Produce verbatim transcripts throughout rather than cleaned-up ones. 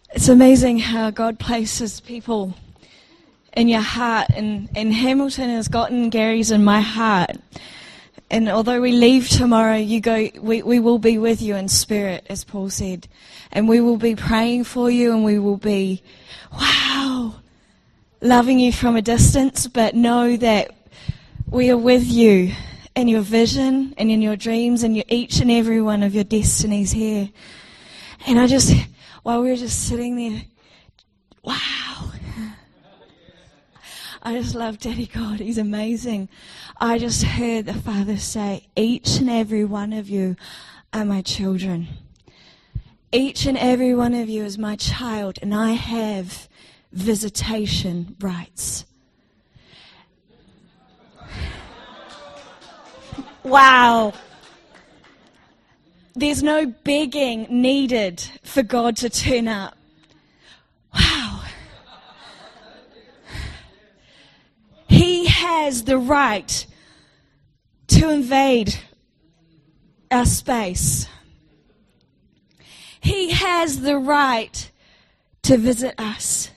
It's amazing how God places people in your heart, and, and Hamilton has gotten Gary's in my heart. And although we leave tomorrow, you go. We, we will be with you in spirit, as Paul said. And we will be praying for you, and we will be, wow, loving you from a distance, but know that we are with you in your vision and in your dreams and your, each and every one of your destinies here. And I just, while we were just sitting there, wow. I just love Daddy God. He's amazing. I just heard the Father say, each and every one of you are my children. Each and every one of you is my child, and I have visitation rights. Wow. There's no begging needed for God to turn up. Wow. He has the right to invade our space. He has the right to visit us.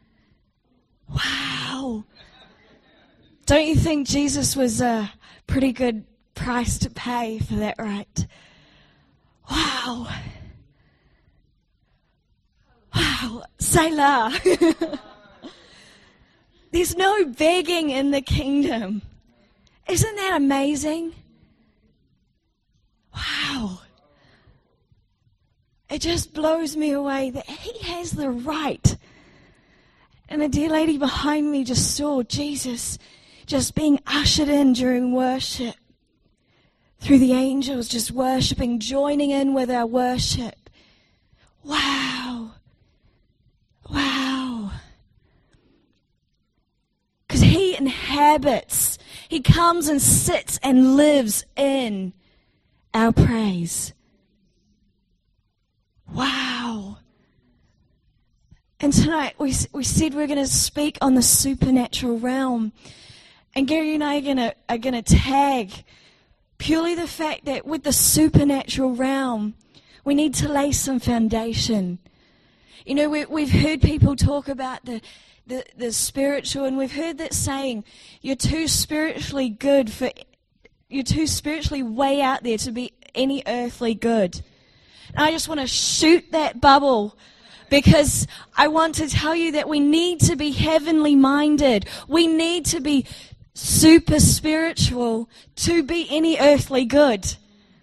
Wow. Don't you think Jesus was a pretty good price to pay for that right? Wow. Wow. Selah. There's no begging in the kingdom. Isn't that amazing? Wow. It just blows me away that he has the right. And a dear lady behind me just saw Jesus just being ushered in during worship. Through the angels just worshiping, joining in with our worship. Wow. Wow. Because he inhabits, he comes and sits and lives in our praise. Wow. And tonight we we said we're going to speak on the supernatural realm. And Gary and I are going to are going to tag purely the fact that with the supernatural realm, we need to lay some foundation. You know, we, we've heard people talk about the, the, the spiritual, and we've heard that saying, you're too spiritually good for, you're too spiritually way out there to be any earthly good. And I just want to shoot that bubble, because I want to tell you that we need to be heavenly minded. We need to be super spiritual to be any earthly good.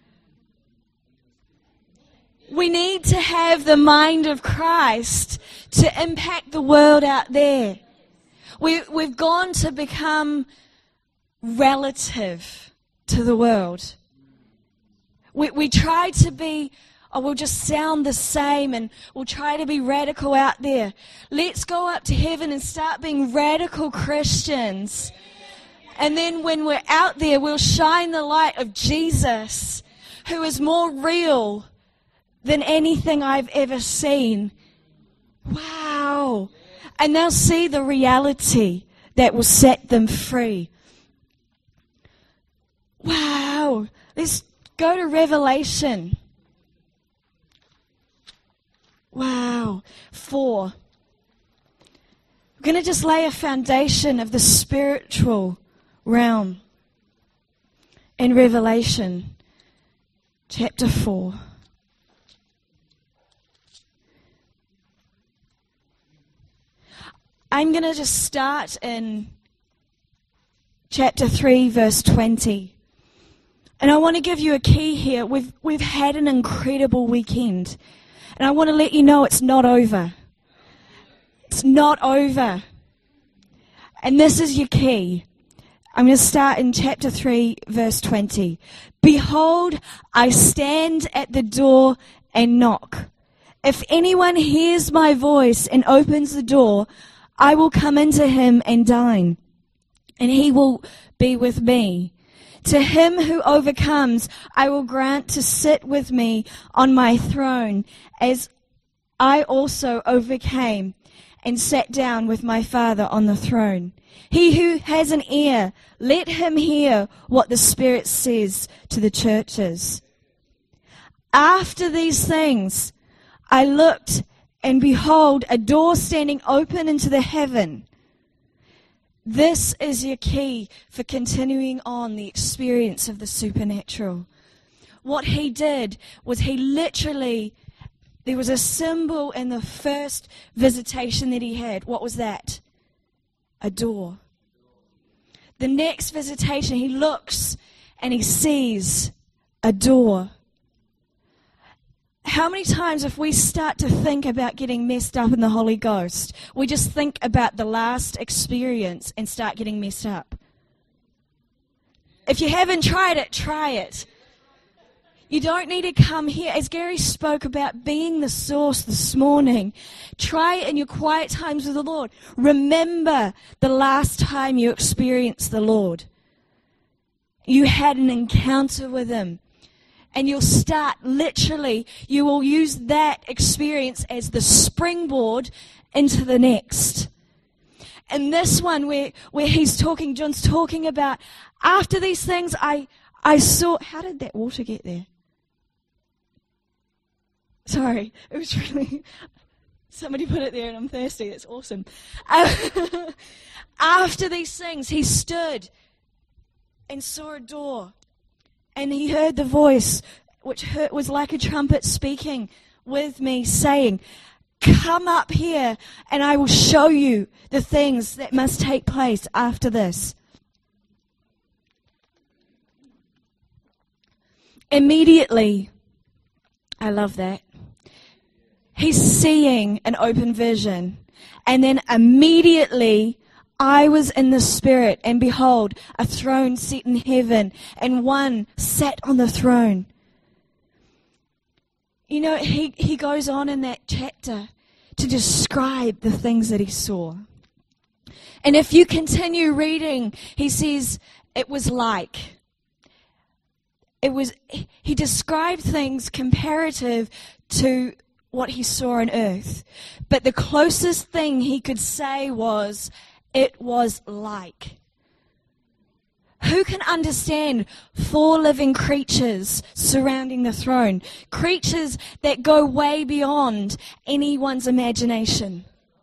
We need to have the mind of Christ to impact the world out there. We, we've gone to become relative to the world. We, we try to be, oh, we'll just sound the same, and we'll try to be radical out there. Let's go up to heaven and start being radical Christians. And then when we're out there, we'll shine the light of Jesus, who is more real than anything I've ever seen. Wow. And they'll see the reality that will set them free. Wow. Let's go to Revelation. Wow. Four. We're going to just lay a foundation of the spiritual realm in Revelation chapter four. I'm going to just start in chapter three, verse twenty. And I want to give you a key here. We've we've had an incredible weekend. And I want to let you know it's not over. It's not over. And this is your key. I'm going to start in chapter three, verse twenty. Behold, I stand at the door and knock. If anyone hears my voice and opens the door, I will come into him and dine, and he will be with me. To him who overcomes, I will grant to sit with me on my throne, as I also overcame and sat down with my Father on the throne. He who has an ear, let him hear what the Spirit says to the churches. After these things, I looked, and behold, a door standing open into the heaven. This is your key for continuing on the experience of the supernatural. What he did was he literally, there was a symbol in the first visitation that he had. What was that? A door. The next visitation, he looks and he sees a door. How many times if we start to think about getting messed up in the Holy Ghost, we just think about the last experience and start getting messed up? If you haven't tried it, try it. You don't need to come here. As Gary spoke about being the source this morning, try it in your quiet times with the Lord. Remember the last time you experienced the Lord. You had an encounter with Him. And you'll start, literally, you will use that experience as the springboard into the next. And this one where, where he's talking, John's talking about, after these things I, I saw, how did that water get there? Sorry, it was really, somebody put it there and I'm thirsty, that's awesome. Uh, after these things he stood and saw a door. And he heard the voice, which heard, was like a trumpet speaking with me, saying, come up here and I will show you the things that must take place after this. Immediately, I love that, he's seeing an open vision. And then immediately, I was in the Spirit, and behold, a throne set in heaven, and one sat on the throne. You know, he, he goes on in that chapter to describe the things that he saw. And if you continue reading, he says, it was like. It was, he described things comparative to what he saw on earth. But the closest thing he could say was, it was like. Who can understand four living creatures surrounding the throne? Creatures that go way beyond anyone's imagination.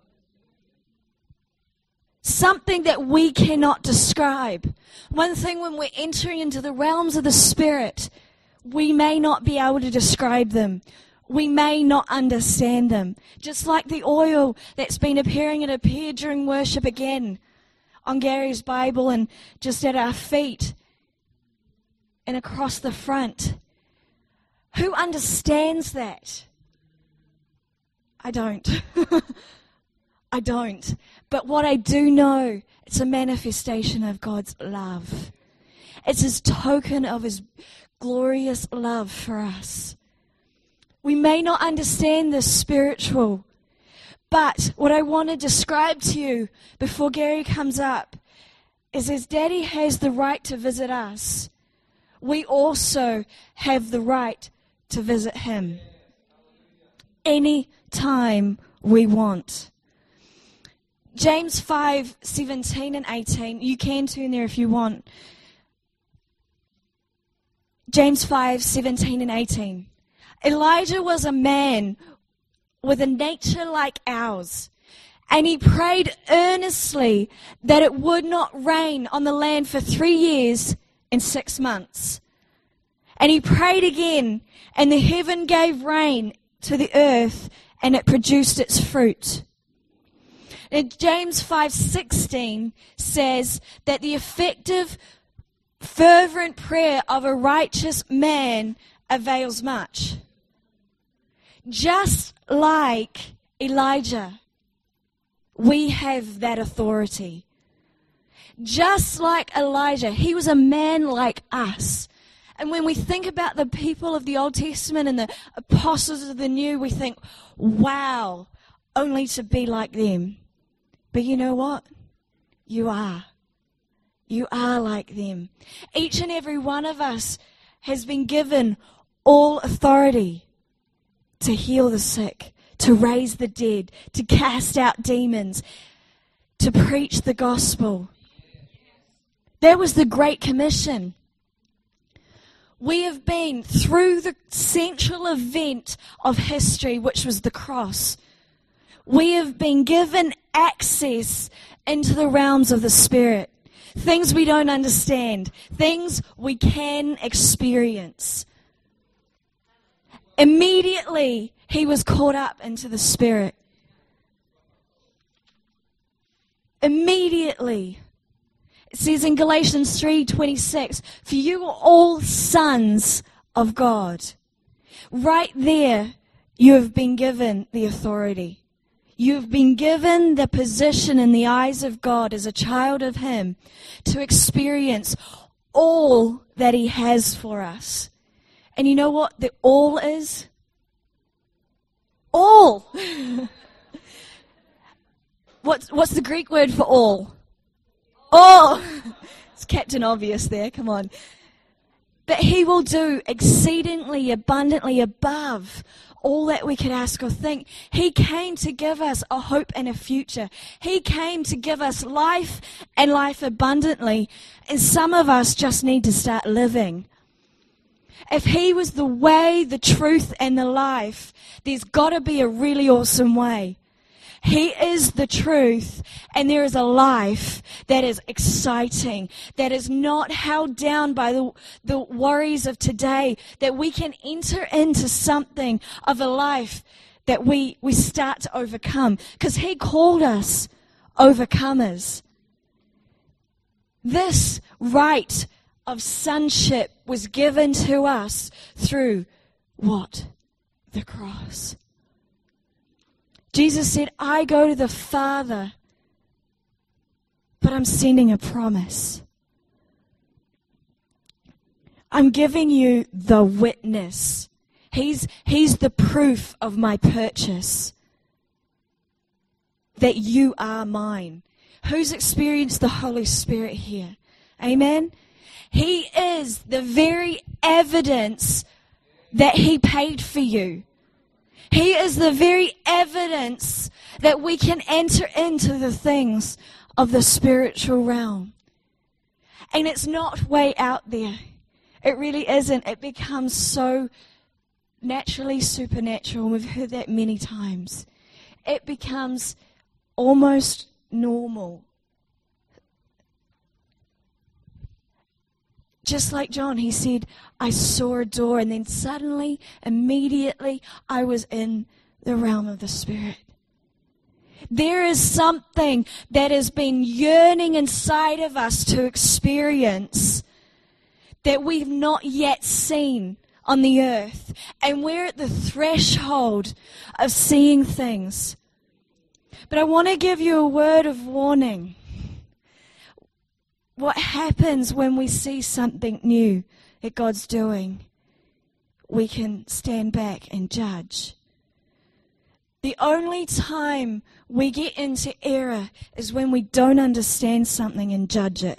Something that we cannot describe. One thing, when we're entering into the realms of the Spirit, we may not be able to describe them. We may not understand them. Just like the oil that's been appearing, it appeared during worship again on Gary's Bible and just at our feet and across the front. Who understands that? I don't. I don't. But what I do know, it's a manifestation of God's love. It's His token of His glorious love for us. We may not understand the spiritual, but what I want to describe to you before Gary comes up is, as Daddy has the right to visit us, we also have the right to visit Him any time we want. James five, seventeen and eighteen, you can turn there if you want. James five, seventeen and eighteen. Elijah was a man with a nature like ours, and he prayed earnestly that it would not rain on the land for three years and six months. And he prayed again, and the heaven gave rain to the earth, and it produced its fruit. And James five sixteen says that the effective, fervent prayer of a righteous man avails much. Just like Elijah, we have that authority. Just like Elijah, he was a man like us. And when we think about the people of the Old Testament and the apostles of the New, we think, wow, only to be like them. But you know what? You are. You are like them. Each and every one of us has been given all authority to heal the sick, to raise the dead, to cast out demons, to preach the gospel. That was the Great Commission. We have been through the central event of history, which was the cross. we have been given access into the realms of the Spirit. Things we don't understand. Things we can experience. Immediately, he was caught up into the Spirit. Immediately. It says in Galatians three twenty-six, for you are all sons of God. Right there, you have been given the authority. You've been given the position in the eyes of God as a child of Him to experience all that He has for us. And you know what the all is? All. what's, what's the Greek word for all? All. It's Captain Obvious there, come on. That He will do exceedingly abundantly above all that we could ask or think. He came to give us a hope and a future. He came to give us life and life abundantly. And some of us just need to start living. If He was the way, the truth, and the life, there's got to be a really awesome way. He is the truth, and there is a life that is exciting, that is not held down by the, the worries of today, that we can enter into something of a life that we, we start to overcome, because He called us overcomers. This right of sonship was given to us through what? The cross. Jesus said, I go to the Father, but I'm sending a promise. I'm giving you the witness. He's, he's the proof of my purchase, that you are mine. Who's experienced the Holy Spirit here? Amen? He is the very evidence that He paid for you. He is the very evidence that we can enter into the things of the spiritual realm. And it's not way out there. It really isn't. It becomes so naturally supernatural. We've heard that many times. It becomes almost normal. Just like John, he said, I saw a door, and then suddenly, immediately, I was in the realm of the Spirit. There is something that has been yearning inside of us to experience that we've not yet seen on the earth. And we're at the threshold of seeing things. But I want to give you a word of warning. What happens when we see something new that God's doing? We can stand back and judge. The only time we get into error is when we don't understand something and judge it.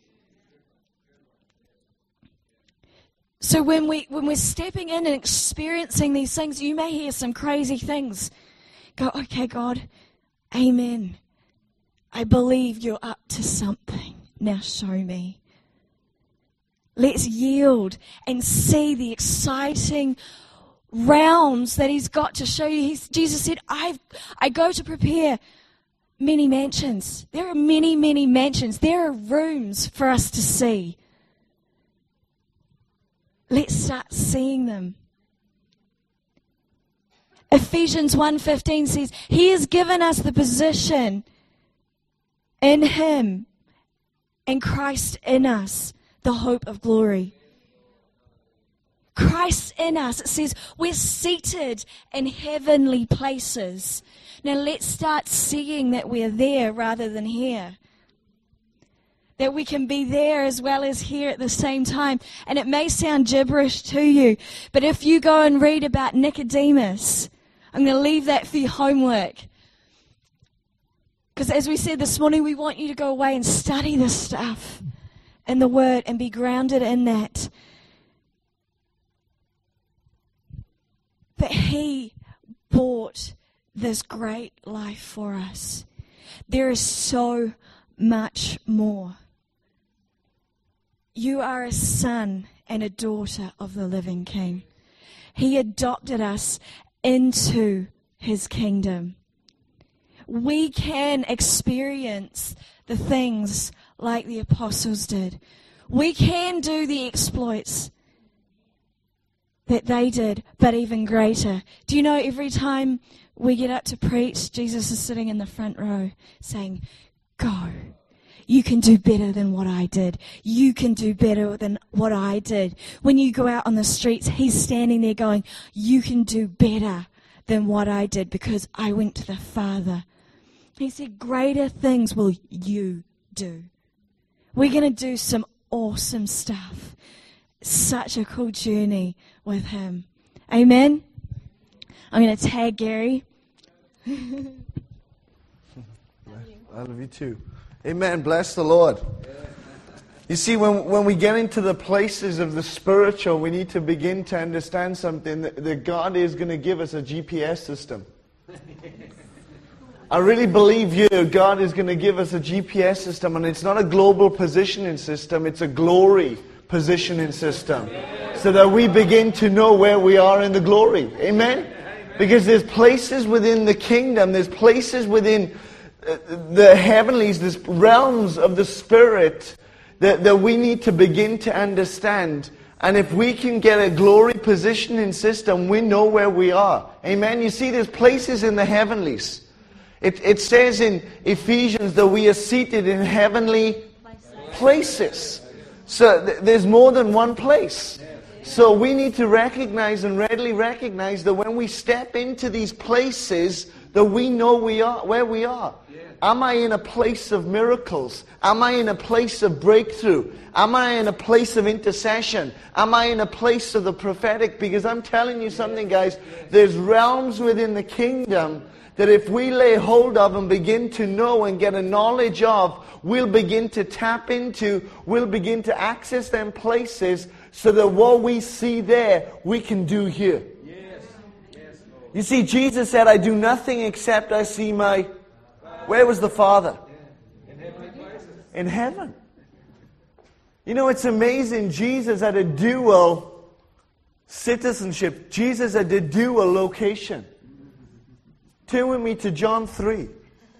So when, we, when we're stepping in and experiencing these things, you may hear some crazy things. Go, okay, God, amen. I believe you're up to something. Now show me. Let's yield and see the exciting realms that He's got to show you. He's, Jesus said, I've, I go to prepare many mansions. There are many, many mansions. There are rooms for us to see. Let's start seeing them. Ephesians one fifteen says, He has given us the position in Him, and Christ in us, the hope of glory. Christ in us, it says we're seated in heavenly places. Now let's start seeing that we're there rather than here. That we can be there as well as here at the same time. And it may sound gibberish to you, but if you go and read about Nicodemus, I'm going to leave that for your homework. Because as we said this morning, we want you to go away and study this stuff in the Word and be grounded in that. But He bought this great life for us. There is so much more. You are a son and a daughter of the living King. He adopted us into His kingdom. we can experience the things like the apostles did. We can do the exploits that they did, but even greater. Do you know, every time we get up to preach, Jesus is sitting in the front row saying, go. You can do better than what I did. You can do better than what I did. When you go out on the streets, he's standing there going, you can do better than what I did because I went to the Father. He said, greater things will you do. We're going to do some awesome stuff. Such a cool journey with him. Amen? I'm going to tag Gary. I love you too. Amen. Bless the Lord. You see, when, when we get into the places of the spiritual, we need to begin to understand something, that, that God is going to give us a G P S system. I really believe you, God is going to give us a G P S system, and it's not a global positioning system, it's a glory positioning system. So that we begin to know where we are in the glory. Amen? Because there's places within the kingdom, there's places within the heavenlies, there's realms of the Spirit that, that we need to begin to understand. And if we can get a glory positioning system, we know where we are. Amen? You see, there's places in the heavenlies. It, it says in Ephesians that we are seated in heavenly places. So th- there's more than one place. So we need to recognize and readily recognize that when we step into these places, that we know we are where we are. Am I in a place of miracles? Am I in a place of breakthrough? Am I in a place of intercession? Am I in a place of the prophetic? Because I'm telling you something, guys, there's realms within the kingdom that if we lay hold of and begin to know and get a knowledge of, we'll begin to tap into, we'll begin to access them places so that what we see there, we can do here. Yes. Yes, you see, Jesus said, I do nothing except I see my... Where was the Father? In heavenly places. In heaven. You know, it's amazing. Jesus had a dual citizenship. Jesus had a dual location. Turn with me to John three.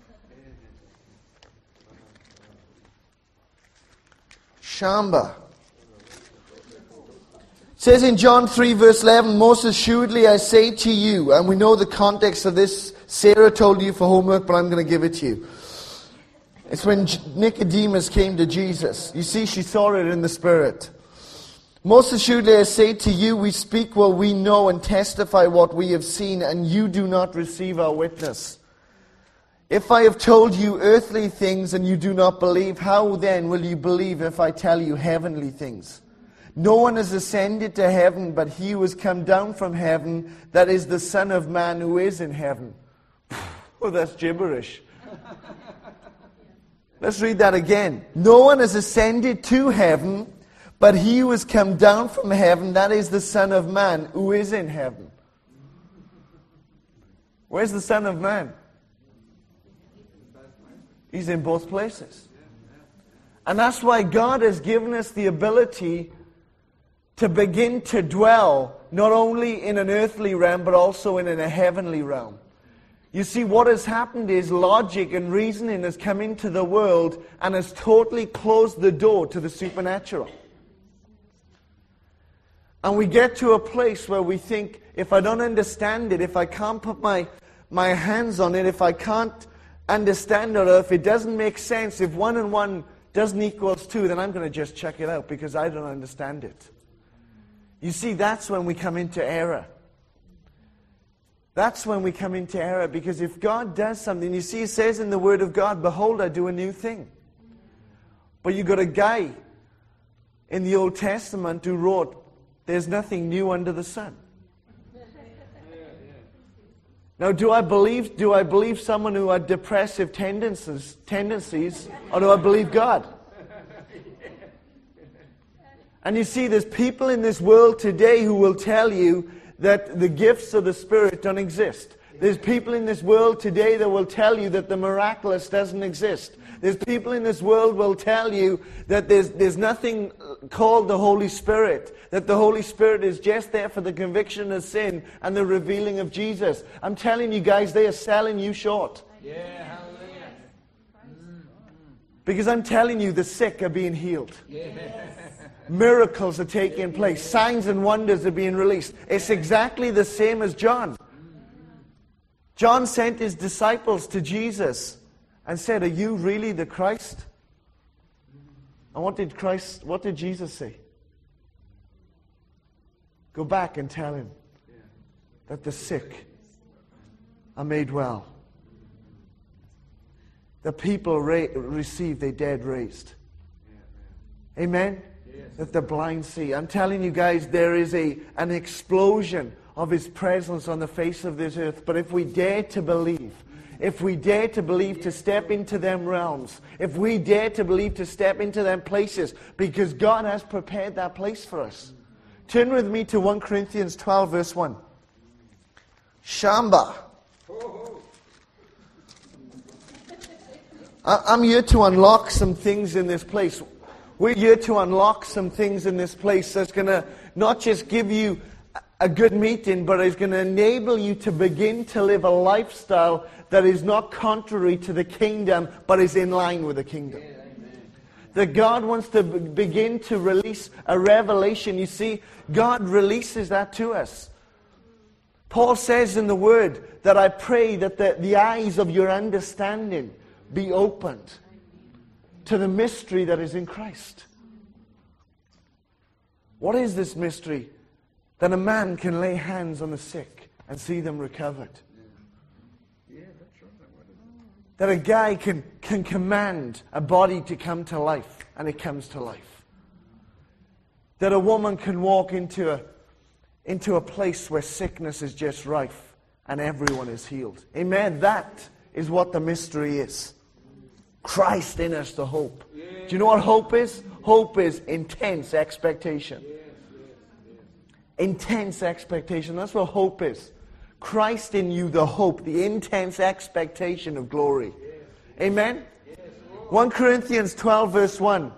Shamba. It says in John three verse eleven, most assuredly I say to you, and we know the context of this, Sarah told you for homework, but I'm going to give it to you. It's when Nicodemus came to Jesus. You see, she saw it in the Spirit. Most assuredly I say to you, we speak what we know and testify what we have seen, and you do not receive our witness. If I have told you earthly things and you do not believe, how then will you believe if I tell you heavenly things? No one has ascended to heaven, but he who has come down from heaven, that is the Son of Man who is in heaven. Oh, that's gibberish. Let's read that again. No one has ascended to heaven, but he who has come down from heaven, that is the Son of Man who is in heaven. Where's the Son of Man? He's in both places. And that's why God has given us the ability to begin to dwell not only in an earthly realm, but also in a heavenly realm. You see, what has happened is logic and reasoning has come into the world and has totally closed the door to the supernatural. And we get to a place where we think, if I don't understand it, if I can't put my, my hands on it, if I can't understand it, or if it doesn't make sense, if one and one doesn't equals two, then I'm going to just check it out because I don't understand it. You see, that's when we come into error. That's when we come into error, because if God does something, you see, it says in the Word of God, behold, I do a new thing. But you got a guy in the Old Testament who wrote, there's nothing new under the sun. Now, do I believe, do I believe someone who had depressive tendencies, tendencies, or do I believe God? And you see, there's people in this world today who will tell you that the gifts of the Spirit don't exist. There's people in this world today that will tell you that the miraculous doesn't exist. There's people in this world will tell you that there's, there's nothing called the Holy Spirit, that the Holy Spirit is just there for the conviction of sin and the revealing of Jesus. I'm telling you guys, they are selling you short. Yeah. Because I'm telling you, the sick are being healed. Miracles are taking place. Signs and wonders are being released. It's exactly the same as John. John sent his disciples to Jesus and said, are you really the Christ? And what did Christ, what did Jesus say? Go back and tell him that the sick are made well. The people ra- receive their dead raised. Amen? Yes. That the blind see. I'm telling you guys, there is a an explosion of His presence on the face of this earth. But if we dare to believe, if we dare to believe to step into them realms, if we dare to believe to step into them places, because God has prepared that place for us. Turn with me to First Corinthians twelve, verse one. Shamba. I'm here to unlock some things in this place. We're here to unlock some things in this place that's going to not just give you a good meeting, but it's going to enable you to begin to live a lifestyle that is not contrary to the kingdom, but is in line with the kingdom. Yeah, that God wants to be- begin to release a revelation. You see, God releases that to us. Paul says in the Word that I pray that the, the eyes of your understanding be opened to the mystery that is in Christ. What is this mystery? That a man can lay hands on the sick and see them recovered. That a guy can, can command a body to come to life, and it comes to life. That a woman can walk into a, into a place where sickness is just rife, and everyone is healed. Amen. That is what the mystery is. Christ in us, the hope. Do you know what hope is? Hope is intense expectation. Intense expectation. That's what hope is. Christ in you, the hope, the intense expectation of glory. Amen? First Corinthians twelve, verse one.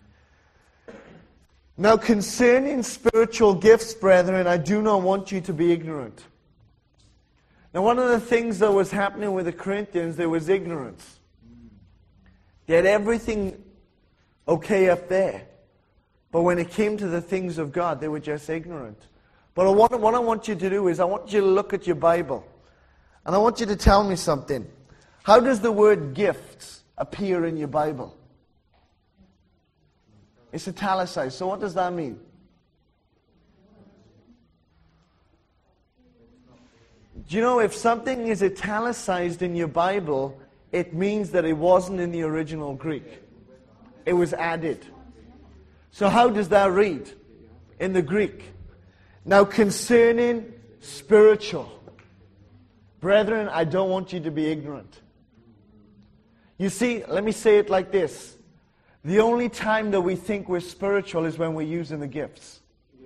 Now concerning spiritual gifts, brethren, I do not want you to be ignorant. Now one of the things that was happening with the Corinthians, there was ignorance. They had everything okay up there. But when it came to the things of God, they were just ignorant. But what, what I want you to do is I want you to look at your Bible. And I want you to tell me something. How does the word gifts appear in your Bible? It's italicized. So what does that mean? Do you know if something is italicized in your Bible, it means that it wasn't in the original Greek. It was added. So how does that read in the Greek? Now concerning spiritual. Brethren, I don't want you to be ignorant. You see, let me say it like this. The only time that we think we're spiritual is when we're using the gifts.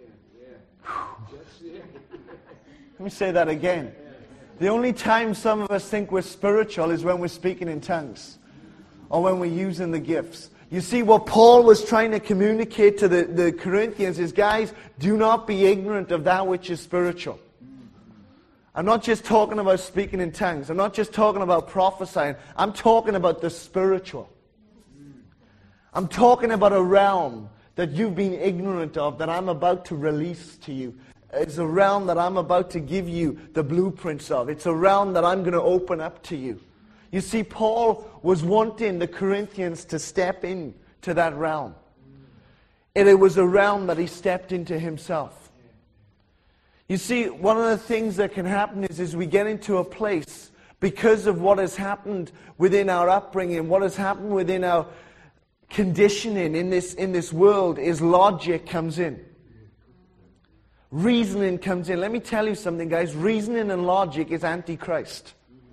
Let me say that again. The only time some of us think we're spiritual is when we're speaking in tongues. Or when we're using the gifts. You see, what Paul was trying to communicate to the, the Corinthians is, guys, do not be ignorant of that which is spiritual. I'm not just talking about speaking in tongues. I'm not just talking about prophesying. I'm talking about the spiritual. I'm talking about a realm that you've been ignorant of, that I'm about to release to you. It's a realm that I'm about to give you the blueprints of. It's a realm that I'm going to open up to you. You see, Paul was wanting the Corinthians to step into that realm. And it was a realm that he stepped into himself. You see, one of the things that can happen is, is we get into a place because of what has happened within our upbringing, what has happened within our conditioning in this, in this world, is logic comes in. Reasoning comes in. Let me tell you something, guys. Reasoning and logic is antichrist.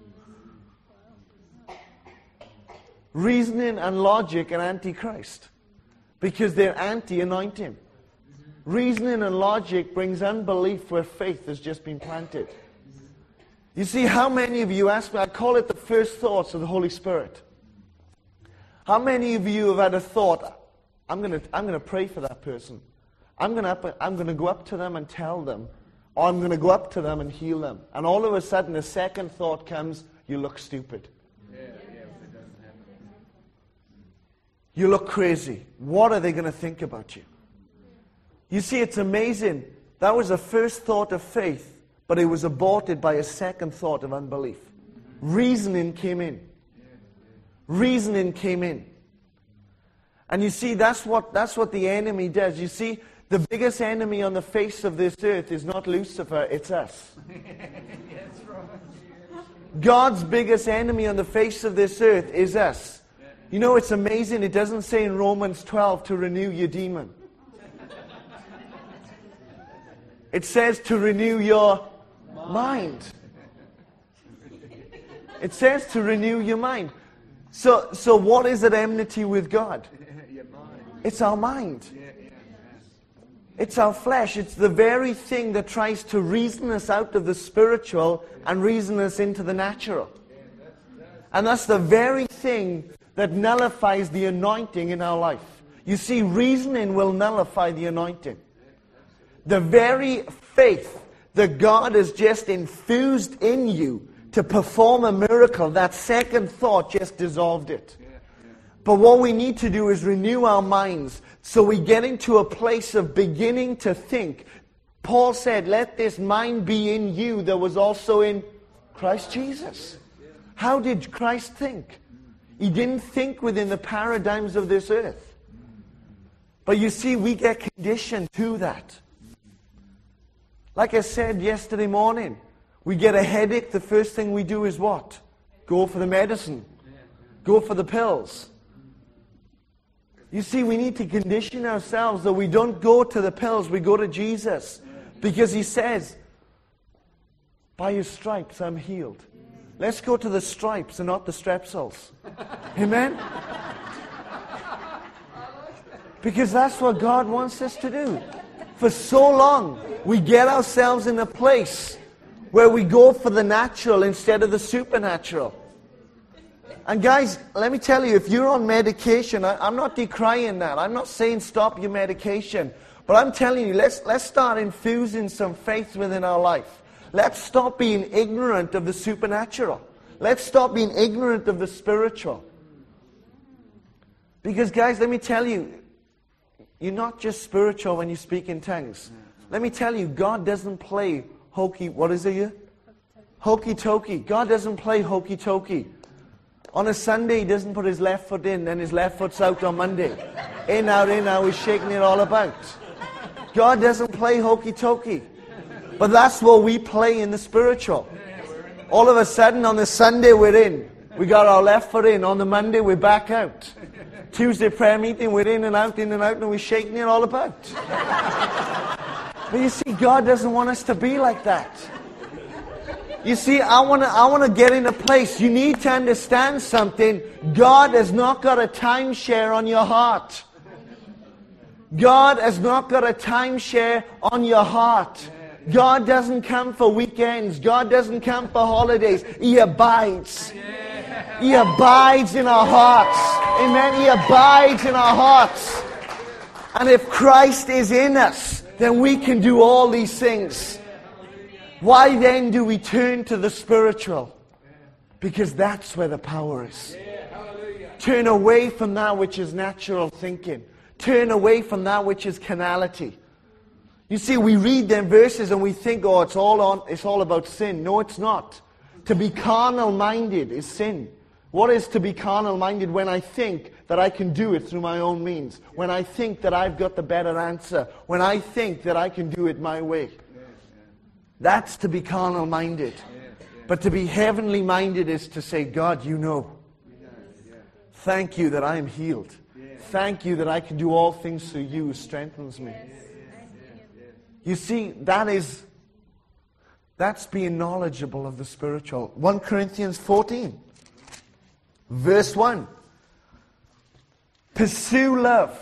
Reasoning and logic are antichrist. Because they're anti-anointing. Reasoning and logic brings unbelief where faith has just been planted. You see, how many of you, ask me, I call it the first thoughts of the Holy Spirit. How many of you have had a thought, I'm going to I'm going to pray for that person. I'm going to I'm going to go up to them and tell them, or I'm going to go up to them and heal them. And all of a sudden, a second thought comes, you look stupid. Yeah, yeah, it doesn't happen. you look crazy. What are they going to think about you? You see, it's amazing. That was the first thought of faith, but it was aborted by a second thought of unbelief. Reasoning came in. Reasoning came in. And you see, that's what, that's what the enemy does. You see, the biggest enemy on the face of this earth is not Lucifer, it's us. God's biggest enemy on the face of this earth is us. You know, it's amazing. It doesn't say in Romans twelve to renew your demon. It says to renew your mind. It says to renew your mind. So, so what is at enmity with God? It's our mind. It's our flesh. It's the very thing that tries to reason us out of the spiritual and reason us into the natural. And that's the very thing that nullifies the anointing in our life. You see, reasoning will nullify the anointing. The very faith that God has just infused in you to perform a miracle, that second thought just dissolved it. But what we need to do is renew our minds so we get into a place of beginning to think. Paul said, let this mind be in you that was also in Christ Jesus. How did Christ think? He didn't think within the paradigms of this earth. But you see, we get conditioned to that. Like I said yesterday morning, we get a headache, the first thing we do is what? Go for the medicine. Go for the pills. You see, we need to condition ourselves that we don't go to the pills, we go to Jesus. Because He says, by His stripes I'm healed. Let's go to the stripes and not the strepsils. Amen? Because that's what God wants us to do. For so long, we get ourselves in a place where we go for the natural instead of the supernatural. And guys, let me tell you, if you're on medication, I, I'm not decrying that. I'm not saying stop your medication. But I'm telling you, let's, let's start infusing some faith within our life. Let's stop being ignorant of the supernatural. Let's stop being ignorant of the spiritual. Because guys, let me tell you, you're not just spiritual when you speak in tongues. Let me tell you, God doesn't play hokey, what is it? Hokey-tokey. God doesn't play hokey-tokey. On a Sunday, He doesn't put His left foot in, then His left foot's out on Monday. In, out, in, out, He's shaking it all about. God doesn't play hokey-tokey. But that's what we play in the spiritual. All of a sudden, on the Sunday, we're in. We got our left foot in. On the Monday, we're back out. Tuesday prayer meeting, we're in and out, in and out, and we're shaking it all about. But you see, God doesn't want us to be like that. You see, I want to I want to get in a place. You need to understand something. God has not got a timeshare on your heart. God has not got a timeshare on your heart. God doesn't come for weekends. God doesn't come for holidays. He abides. He abides in our hearts. Amen. He abides in our hearts. And if Christ is in us, then we can do all these things. Why then do we turn to the spiritual? Because that's where the power is. Turn away from that which is natural thinking. Turn away from that which is carnality. You see, we read them verses and we think, oh, it's all on, it's all about sin. No, it's not. To be carnal-minded is sin. What is to be carnal-minded? When I think that I can do it through my own means. When I think that I've got the better answer. When I think that I can do it my way. That's to be carnal-minded. But to be heavenly-minded is to say, God, you know. Thank you that I am healed. Thank you that I can do all things through you who strengthens me. You see, that is, that's being knowledgeable of the spiritual. First Corinthians fourteen, verse one. Pursue love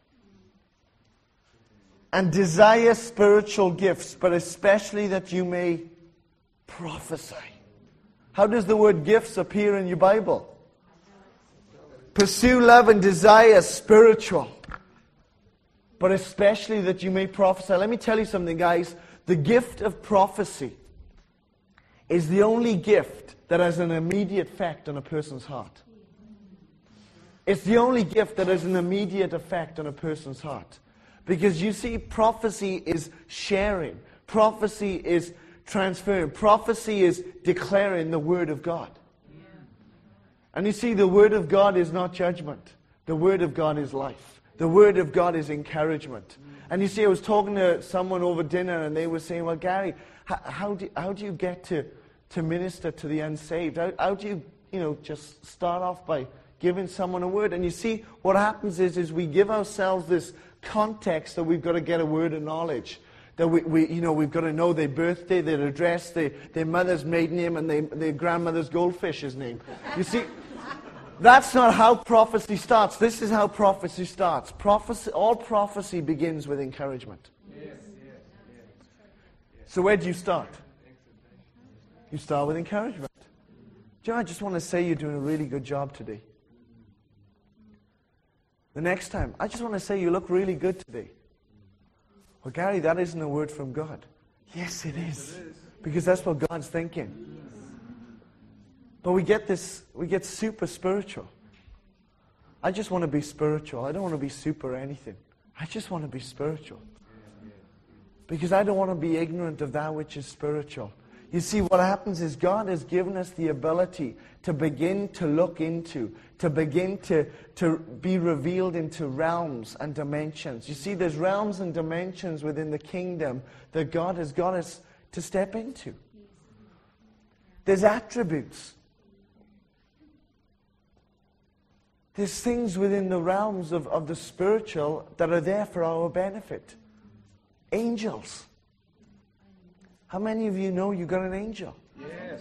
and desire spiritual gifts, but especially that you may prophesy. How does the word gifts appear in your Bible? Pursue love and desire spiritual, but especially that you may prophesy. Let me tell you something, guys. The gift of prophecy is the only gift that has an immediate effect on a person's heart. It's the only gift that has an immediate effect on a person's heart. Because you see, prophecy is sharing. Prophecy is transferring. Prophecy is declaring the Word of God. Yeah. And you see, the Word of God is not judgment. The Word of God is life. The Word of God is encouragement. And you see, I was talking to someone over dinner, and they were saying, well, Gary, how, how, do, how do you get to, to minister to the unsaved? How, how do you, you know, just start off by giving someone a word? And you see, what happens is, is we give ourselves this context that we've got to get a word of knowledge. That we, we you know, we've got to know their birthday, their address, their, their mother's maiden name, and their, their grandmother's goldfish's name. You see, that's not how prophecy starts. This is how prophecy starts. Prophecy, all prophecy begins with encouragement. Yes, yes, yes. So where do you start? You start with encouragement. Do you know, I just want to say you're doing a really good job today. The next time, I just want to say you look really good today. Well, Gary, that isn't a word from God. Yes, it is. Because that's what God's thinking. But we get this, we get super spiritual. I just want to be spiritual. I don't want to be super anything. I just want to be spiritual. Because I don't want to be ignorant of that which is spiritual. You see, what happens is God has given us the ability to begin to look into, to begin to, to be revealed into realms and dimensions. You see, there's realms and dimensions within the kingdom that God has got us to step into. There's attributes. There's things within the realms of, of the spiritual that are there for our benefit. Angels. How many of you know you got an angel? Yes.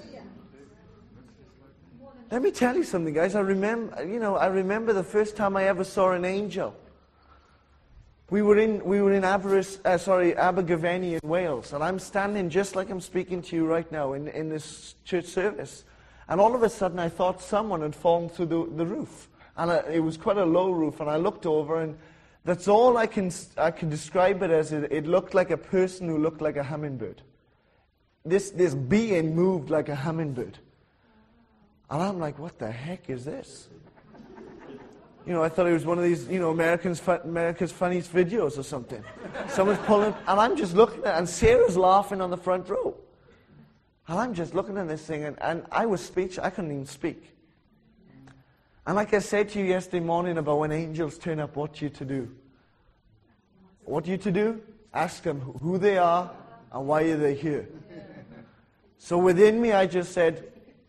Let me tell you something, guys. I remember, you know, I remember the first time I ever saw an angel. We were in, we were in Aberys, uh, sorry, Abergavenny in Wales, and I'm standing just like I'm speaking to you right now in, in this church service. And all of a sudden, I thought someone had fallen through the, the roof, and I, it was quite a low roof. And I looked over, and that's all I can I can describe it as. It, it looked like a person who looked like a hummingbird. This, this being moved like a hummingbird. And I'm like, what the heck is this? You know, I thought it was one of these, you know, Americans, fu- America's Funniest Videos or something. Someone's pulling, and I'm just looking at it, and Sarah's laughing on the front row. And I'm just looking at this thing, and, and I was speechless. I couldn't even speak. And like I said to you yesterday morning about when angels turn up, what you to do. What you to do? Ask them who they are and why are they here. So within me, I just said,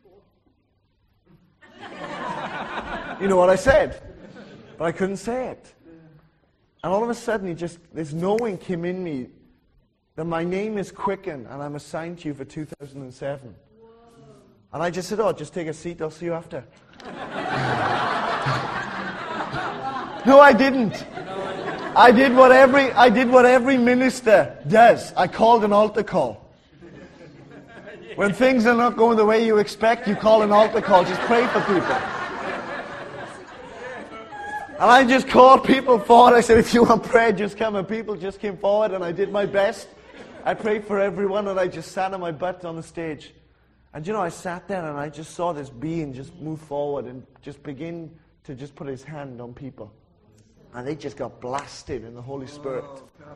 you know what I said, but I couldn't say it. And all of a sudden, it just this knowing came in me that my name is Quicken, and I'm assigned to you for two thousand seven. Whoa. And I just said, oh, just take a seat, I'll see you after. No, I didn't. I did what every I did what every minister does. I called an altar call. When things are not going the way you expect, you call an altar call. Just pray for people. And I just called people forward. I said, if you want prayer, just come. And people just came forward, and I did my best. I prayed for everyone, and I just sat on my butt on the stage. And you know, I sat there, and I just saw this being just move forward and just begin to just put his hand on people. And they just got blasted in the Holy Spirit.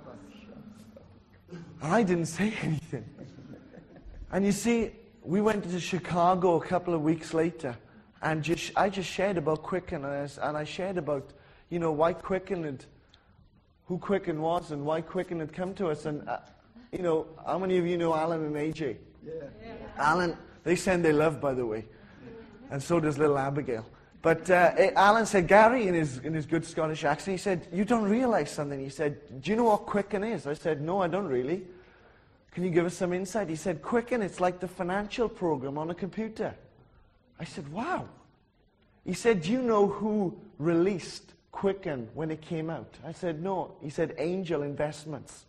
And I didn't say anything. And you see, we went to Chicago a couple of weeks later, and just, I just shared about Quicken, and I, and I shared about, you know, why Quicken had, who Quicken was, and why Quicken had come to us. And, uh, you know, how many of you know Alan and A J? Yeah. yeah. Alan, they send their love, by the way. And so does little Abigail. But uh, Alan said, Gary, in his, in his good Scottish accent, he said, you don't realize something. He said, do you know what Quicken is? I said, no, I don't really. Can you give us some insight? He said, Quicken, it's like the financial program on a computer. I said, wow. He said, do you know who released Quicken when it came out? I said, no. He said, Angel Investments.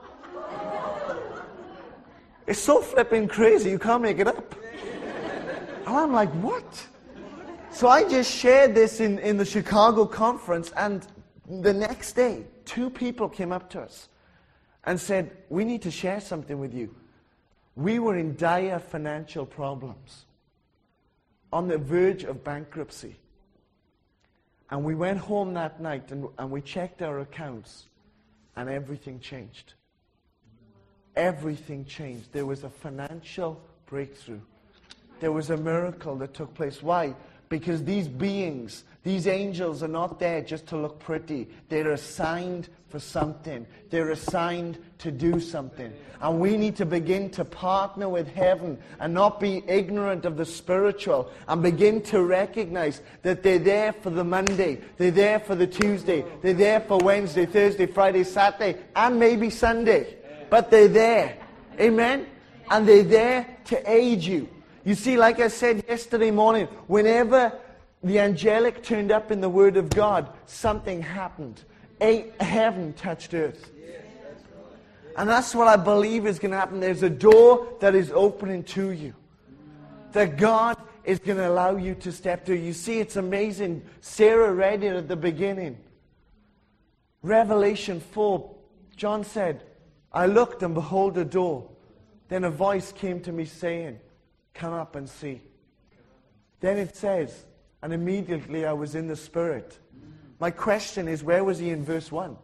It's so flipping crazy, you can't make it up. And I'm like, what? So I just shared this in, in the Chicago conference, and the next day, two people came up to us and said, we need to share something with you. We were in dire financial problems, on the verge of bankruptcy. And we went home that night and, and we checked our accounts, and everything changed. Everything changed. There was a financial breakthrough. There was a miracle that took place. Why? Because these beings, these angels are not there just to look pretty. They're assigned for something. They're assigned to do something. And we need to begin to partner with heaven and not be ignorant of the spiritual, and begin to recognize that they're there for the Monday, they're there for the Tuesday, they're there for Wednesday, Thursday, Friday, Saturday, and maybe Sunday. But they're there. Amen? And they're there to aid you. You see, like I said yesterday morning, whenever the angelic turned up in the Word of God, something happened. A heaven touched earth. And that's what I believe is going to happen. There's a door that is opening to you, that God is going to allow you to step through. You see, it's amazing. Sarah read it at the beginning. Revelation four, John said, I looked and behold a door. Then a voice came to me saying, come up and see. Then it says, and immediately I was in the Spirit. My question is, where was he in verse one?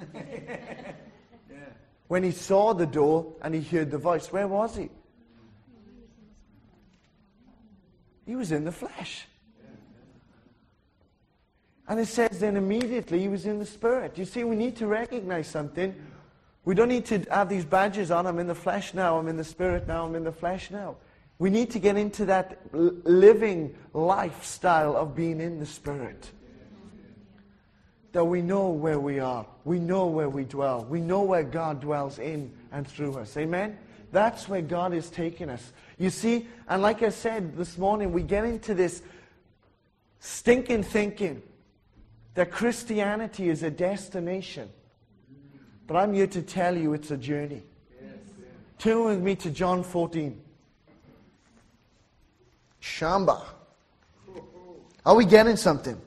When he saw the door and he heard the voice, where was he? He was in the flesh. And it says then immediately he was in the Spirit. You see, we need to recognize something. We don't need to have these badges on. I'm in the flesh now, I'm in the Spirit now, I'm in the flesh now. We need to get into that l- living lifestyle of being in the Spirit. That we know where we are. We know where we dwell. We know where God dwells in and through us. Amen? That's where God is taking us. You see, and like I said this morning, we get into this stinking thinking that Christianity is a destination. But I'm here to tell you it's a journey. Turn with me to John fourteen. Shamba. Are we getting something?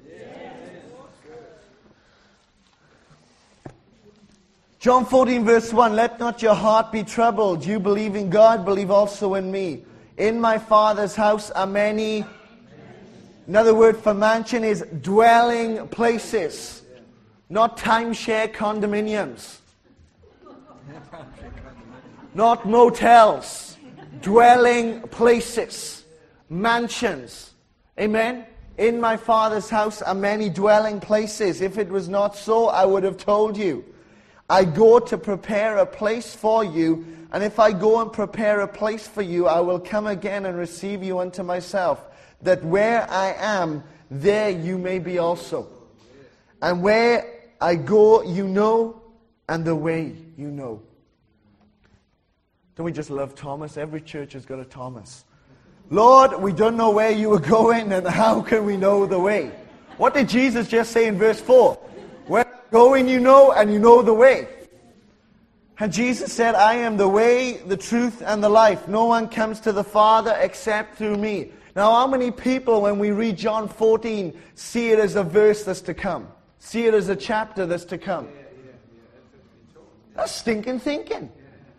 John fourteen verse one, let not your heart be troubled. You believe in God, believe also in me. In my Father's house are many. Another word for mansion is dwelling places. Not timeshare condominiums. Not motels. Dwelling places. Mansions. Amen? In my Father's house are many dwelling places. If it was not so, I would have told you. I go to prepare a place for you, and if I go and prepare a place for you, I will come again and receive you unto myself, that where I am, there you may be also. And where I go, you know, and the way you know. Don't we just love Thomas? Every church has got a Thomas. Lord, we don't know where you were going, and how can we know the way? What did Jesus just say in verse four? Where I'm going you know, and you know the way. And Jesus said, I am the way, the truth, and the life. No one comes to the Father except through me. Now, how many people, when we read John fourteen, see it as a verse that's to come? See it as a chapter that's to come? That's stinking thinking.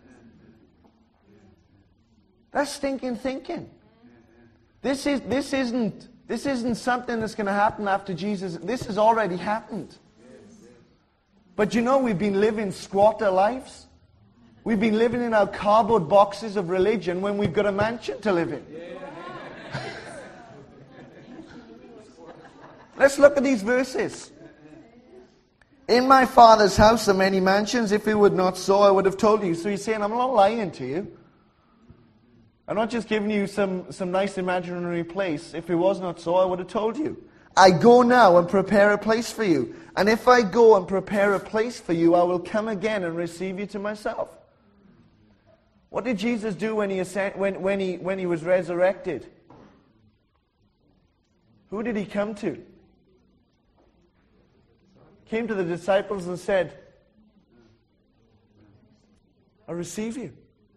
That's stinking thinking. This is this isn't this isn't something that's going to happen after Jesus. This has already happened. But you know, we've been living squatter lives. We've been living in our cardboard boxes of religion when we've got a mansion to live in. Let's look at these verses. In my Father's house are many mansions. If it were not so, I would have told you. So he's saying, I'm not lying to you. I'm not just giving you some, some nice imaginary place. If it was not so, I would have told you. I go now and prepare a place for you. And if I go and prepare a place for you, I will come again and receive you to myself. What did Jesus do when he, ascend, when, when he, when he was resurrected? Who did he come to? Came to the disciples and said, I receive you.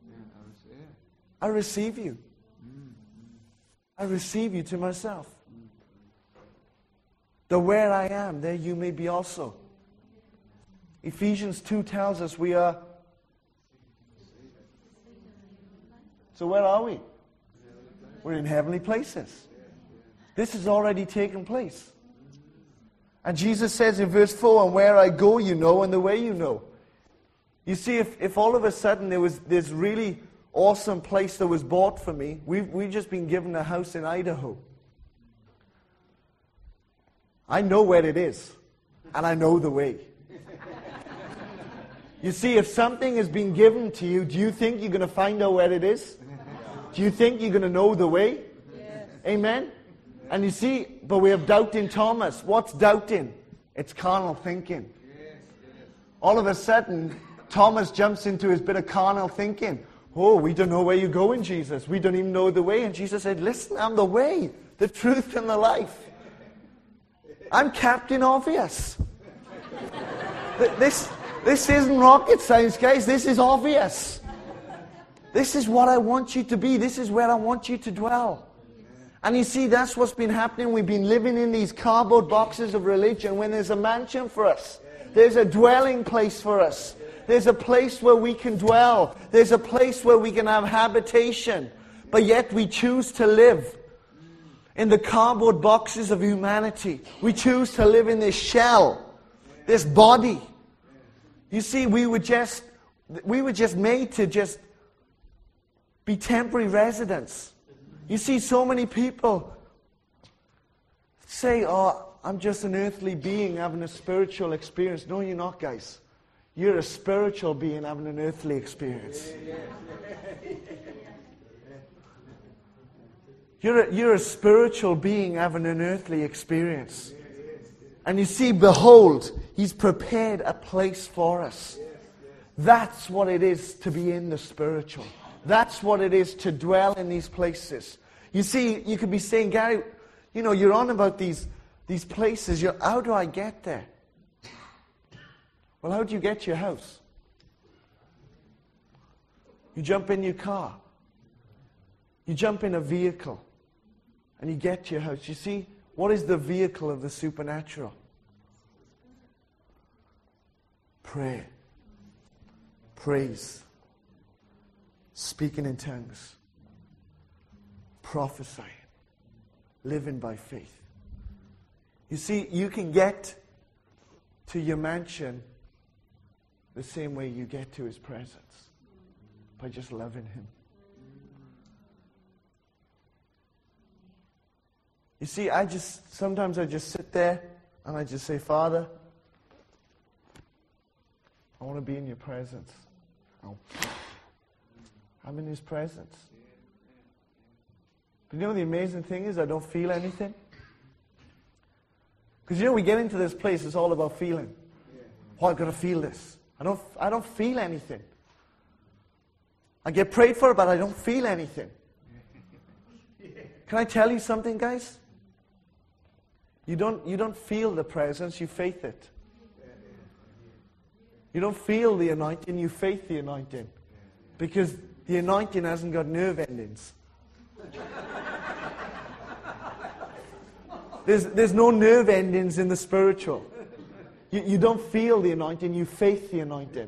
I receive you. I receive you to myself. That where I am, there you may be also. Ephesians two tells us we are. So where are we? We're in heavenly places. This has already taken place. And Jesus says in verse four, and where I go you know, and the way you know. You see, if, if all of a sudden there was this really awesome place that was bought for me, we've, we've just been given a house in Idaho. I know where it is, and I know the way. You see, if something has been given to you, do you think you're going to find out where it is? Do you think you're going to know the way? Yes. Amen? And you see, but we have doubting Thomas. What's doubting? It's carnal thinking. All of a sudden, Thomas jumps into his bit of carnal thinking. Oh, we don't know where you're going, Jesus. We don't even know the way. And Jesus said, listen, I'm the way, the truth, and the life. I'm Captain Obvious. This, this isn't rocket science, guys. This is obvious. This is what I want you to be. This is where I want you to dwell. And you see, that's what's been happening. We've been living in these cardboard boxes of religion when there's a mansion for us. There's a dwelling place for us. There's a place where we can dwell. There's a place where we can have habitation. But yet we choose to live in the cardboard boxes of humanity. We choose to live in this shell, this body. You see, we were just, we were just made to just be temporary residents. You see, so many people say, oh, I'm just an earthly being having a spiritual experience. No, you're not, guys. You're a spiritual being having an earthly experience. You're a, you're a spiritual being having an earthly experience. And you see, behold, He's prepared a place for us. That's what it is to be in the spiritual. That's what it is to dwell in these places. You see, you could be saying, Gary, you know, you're on about these, these places. You're, how do I get there? Well, how do you get to your house? You jump in your car. You jump in a vehicle. And you get to your house. You see, what is the vehicle of the supernatural? Prayer. Praise. Speaking in tongues. Prophesying. Living by faith. You see, you can get to your mansion the same way you get to His presence. By just loving Him. You see, I just, sometimes I just sit there and I just say, Father, I want to be in your presence. Oh. I'm in His presence. But you know the amazing thing is I don't feel anything. Because you know we get into this place, it's all about feeling. Oh, I've got to feel this. I don't, I don't feel anything. I get prayed for, but I don't feel anything. Can I tell you something, guys? You don't, you don't feel the presence, you faith it. You don't feel the anointing, you faith the anointing. Because the anointing hasn't got nerve endings. There's, there's no nerve endings in the spiritual. You, you don't feel the anointing, you faith the anointing.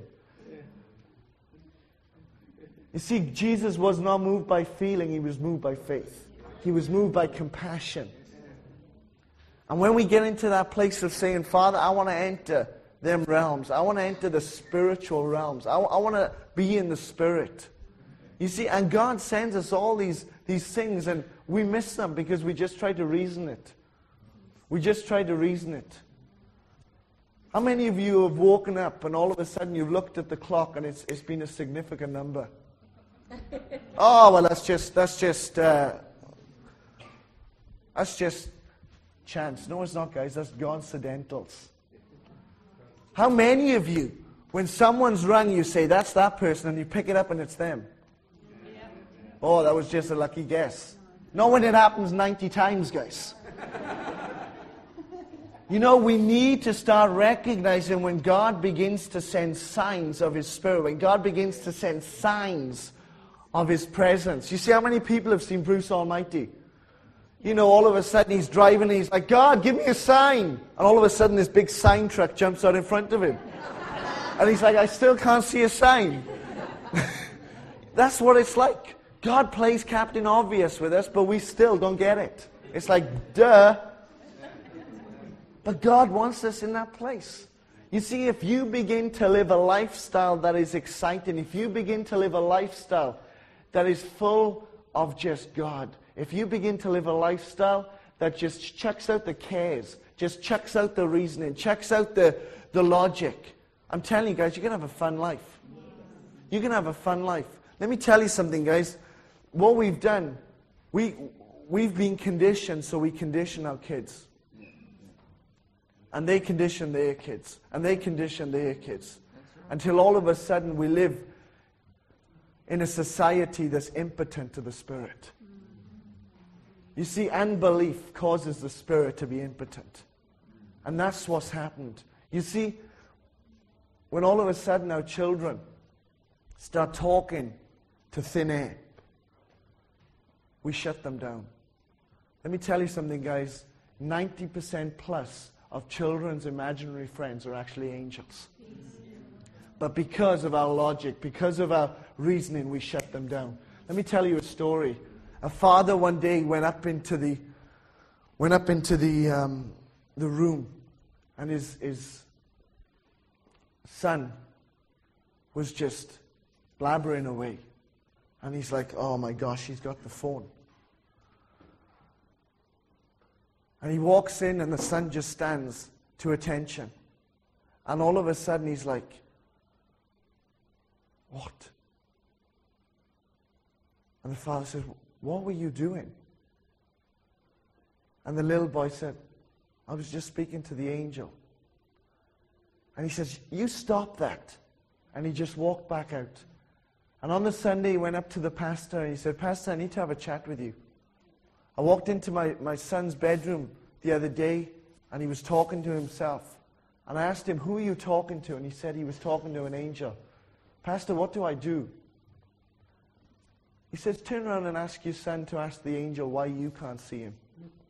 You see, Jesus was not moved by feeling, He was moved by faith. He was moved by compassion. And when we get into that place of saying, Father, I want to enter them realms. I want to enter the spiritual realms. I, I want to be in the Spirit. You see, and God sends us all these, these things, and we miss them because we just try to reason it. We just try to reason it. How many of you have woken up and all of a sudden you've looked at the clock and it's, it's been a significant number? Oh, well, that's just, that's just, uh, that's just chance. No, it's not, guys. That's coincidentals. How many of you, when someone's rung, you say, that's that person, and you pick it up and it's them? Yeah. Oh, that was just a lucky guess. Not when it happens ninety times, guys. You know, we need to start recognizing when God begins to send signs of His Spirit, when God begins to send signs of His presence. You see how many people have seen Bruce Almighty? You know, all of a sudden he's driving and he's like, God, give me a sign. And all of a sudden this big sign truck jumps out in front of him. And he's like, I still can't see a sign. That's what it's like. God plays Captain Obvious with us, but we still don't get it. It's like, duh. But God wants us in that place. You see, if you begin to live a lifestyle that is exciting, if you begin to live a lifestyle that is full of just God, if you begin to live a lifestyle that just chucks out the cares, just chucks out the reasoning, chucks out the, the logic, I'm telling you guys, you're going to have a fun life. You're going to have a fun life. Let me tell you something, guys. What we've done, we, we've been conditioned, so we condition our kids. And they condition their kids. And they condition their kids. Until all of a sudden we live in a society that's impotent to the Spirit. You see, unbelief causes the Spirit to be impotent. And that's what's happened. You see, when all of a sudden our children start talking to thin air, we shut them down. Let me tell you something, guys. ninety percent plus of children's imaginary friends are actually angels. But because of our logic, because of our reasoning, we shut them down. Let me tell you a story. A father one day went up into the went up into the um, the room, and his his son was just blabbering away, and he's like, "Oh my gosh, he's got the phone." And he walks in, and the son just stands to attention. And all of a sudden, he's like, "What?" And the father says, "What were you doing?" And the little boy said, "I was just speaking to the angel." And he says, "You stop that." And he just walked back out. And on the Sunday, he went up to the pastor, and he said, "Pastor, I need to have a chat with you. I walked into my, my son's bedroom the other day, and he was talking to himself. And I asked him, 'Who are you talking to?' And he said he was talking to an angel. 'Pastor, what do I do?' He says, 'Turn around and ask your son to ask the angel why you can't see him.'"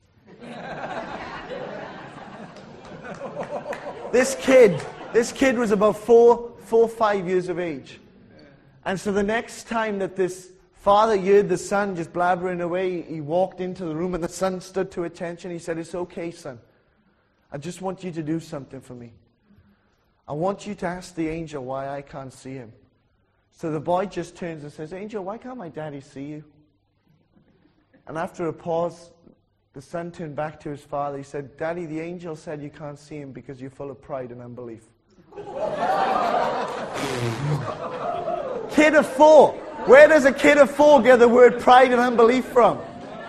This kid, this kid was about four, four, five years of age. And so the next time that this father heard the son just blabbering away, he walked into the room, and the son stood to attention. He said, "It's okay, son. I just want you to do something for me. I want you to ask the angel why I can't see him." So the boy just turns and says, "Angel, why can't my daddy see you?" And after a pause, the son turned back to his father. He said, "Daddy, the angel said you can't see him because you're full of pride and unbelief." Kid of four. Where does a kid of four get the word pride and unbelief from?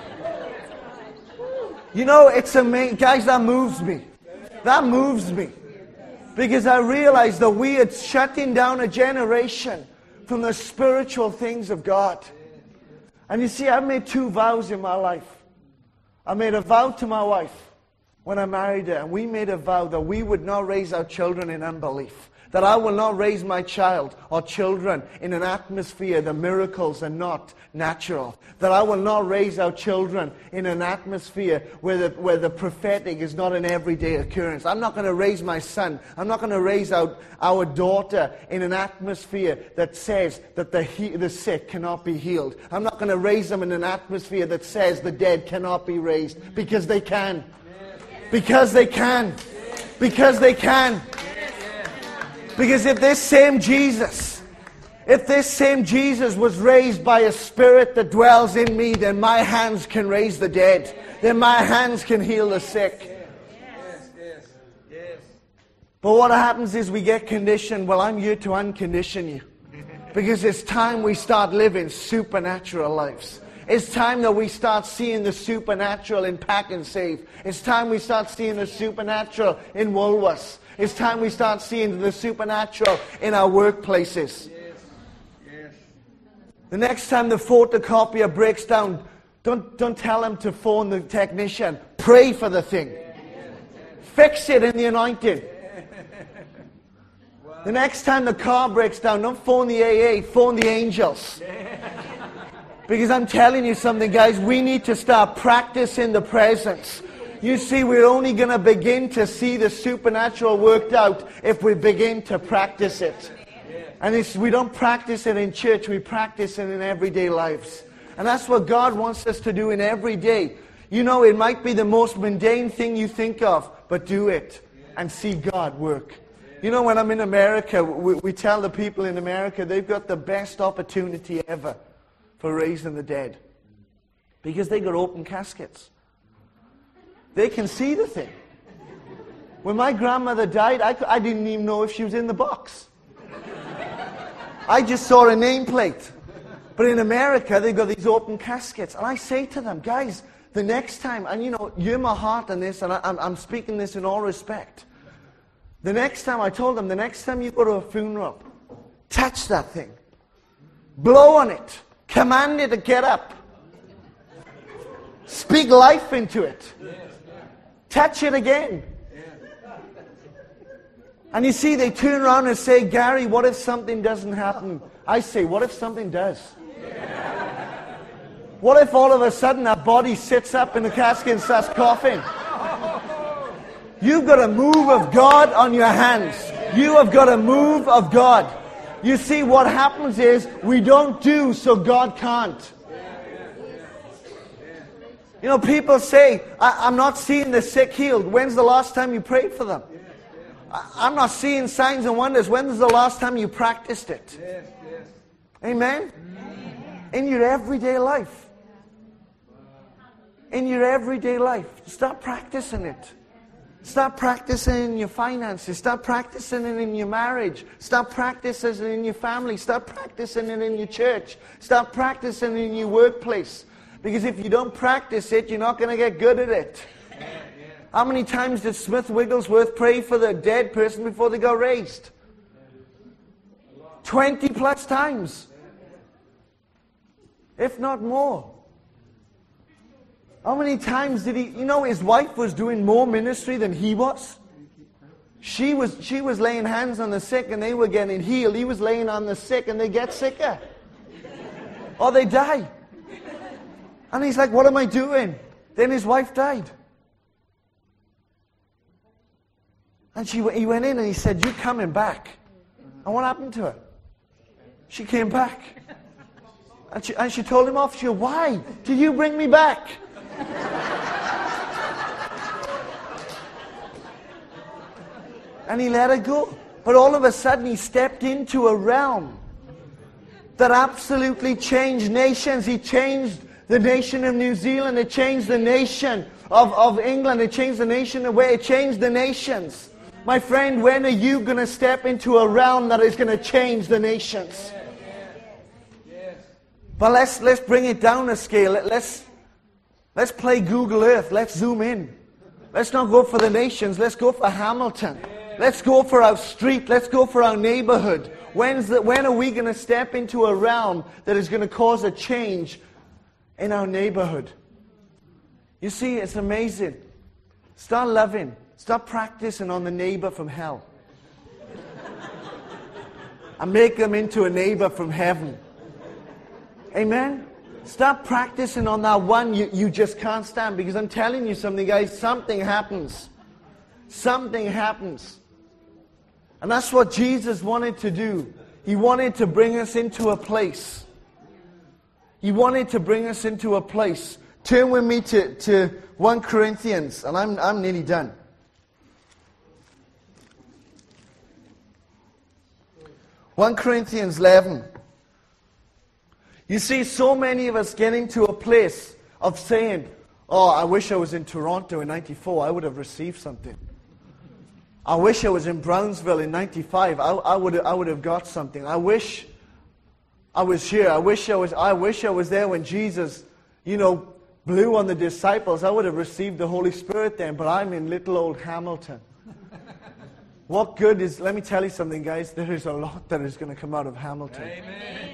You know, it's amazing. Guys, that moves me. That moves me. Because I realize that we are shutting down a generation from the spiritual things of God. And you see, I've made two vows in my life. I made a vow to my wife when I married her, and we made a vow that we would not raise our children in unbelief. That I will not raise my child or children in an atmosphere that miracles are not natural. That I will not raise our children in an atmosphere where the, where the prophetic is not an everyday occurrence. I'm not going to raise my son. I'm not going to raise our, our daughter in an atmosphere that says that the, he, the sick cannot be healed. I'm not going to raise them in an atmosphere that says the dead cannot be raised. Because they can. Because they can. Because they can. Because if this same Jesus, if this same Jesus was raised by a spirit that dwells in me, then my hands can raise the dead. Then my hands can heal the sick. Yes, yes, yes. But what happens is we get conditioned. Well, I'm here to uncondition you. Because it's time we start living supernatural lives. It's time that we start seeing the supernatural in Pack and Save. It's time we start seeing the supernatural in Woolworths. It's time we start seeing the supernatural in our workplaces. Yes. Yes. The next time the photocopier breaks down, don't, don't tell him to phone the technician. Pray for the thing. Fix it in the anointing. The next time the car breaks down, don't phone the A A, phone the angels. Because I'm telling you something, guys, we need to start practicing the presence. You see, we're only going to begin to see the supernatural worked out if we begin to practice it. And it's, we don't practice it in church, we practice it in everyday lives. And that's what God wants us to do in every day. You know, it might be the most mundane thing you think of, but do it and see God work. You know, when I'm in America, we, we tell the people in America they've got the best opportunity ever for raising the dead. Because they got open caskets. They can see the thing. When my grandmother died, I, I didn't even know if she was in the box. I just saw a nameplate. But in America, they've got these open caskets. And I say to them, guys, the next time, and you know, you're my heart in this, and I, I'm, I'm speaking this in all respect. The next time, I told them, the next time you go to a funeral, touch that thing. Blow on it. Command it to get up. Speak life into it. Touch it again. And you see, they turn around and say, Gary, what if something doesn't happen? I say, what if something does? What if all of a sudden that body sits up in the casket and starts coughing? You've got a move of God on your hands. You have got a move of God. You see, what happens is we don't do so God can't. You know, people say, I, I'm not seeing the sick healed. When's the last time you prayed for them? I, I'm not seeing signs and wonders. When's the last time you practiced it? Amen? In your everyday life. In your everyday life. Start practicing it. Start practicing it in your finances. Start practicing it in your marriage. Start practicing it in your family. Start practicing it in your church. Start practicing it in your workplace. Because if you don't practice it, you're not going to get good at it. How many times did Smith Wigglesworth pray for the dead person before they got raised? Twenty plus times. If not more. How many times did he... You know, his wife was doing more ministry than he was. She was, she was laying hands on the sick and they were getting healed. He was laying on the sick and they get sicker. Or they die. And he's like, what am I doing? Then his wife died. And she, he went in and he said, you're coming back. And what happened to her? She came back. And she, and she told him off. She said, why did you bring me back? And he let her go. But all of a sudden he stepped into a realm that absolutely changed nations. He changed the nation of New Zealand. It changed the nation of, of England. It changed the nation of Wales. It changed the nations. My friend, when are you going to step into a realm that is going to change the nations? But let's let's bring it down a scale. Let's let's play Google Earth. Let's zoom in. Let's not go for the nations. Let's go for Hamilton. Let's go for our street. Let's go for our neighborhood. When's the, when are we going to step into a realm that is going to cause a change in our neighborhood? You see, it's amazing. Start loving. Start practicing on the neighbor from hell. And make them into a neighbor from heaven. Amen? Start practicing on that one you, you just can't stand. Because I'm telling you something, guys, something happens. Something happens. And that's what Jesus wanted to do. He wanted to bring us into a place. He wanted to bring us into a place. Turn with me to, to First Corinthians, and I'm, I'm nearly done. First Corinthians eleven. You see, so many of us getting to a place of saying, oh, I wish I was in Toronto in ninety-four. I would have received something. I wish I was in Brownsville in ninety-five. I, I would I would have got something. I wish I was here. I wish I was I wish I was there when Jesus, you know, blew on the disciples. I would have received the Holy Spirit then, but I'm in little old Hamilton. What good is, let me tell you something, guys, there is a lot that is going to come out of Hamilton. Amen.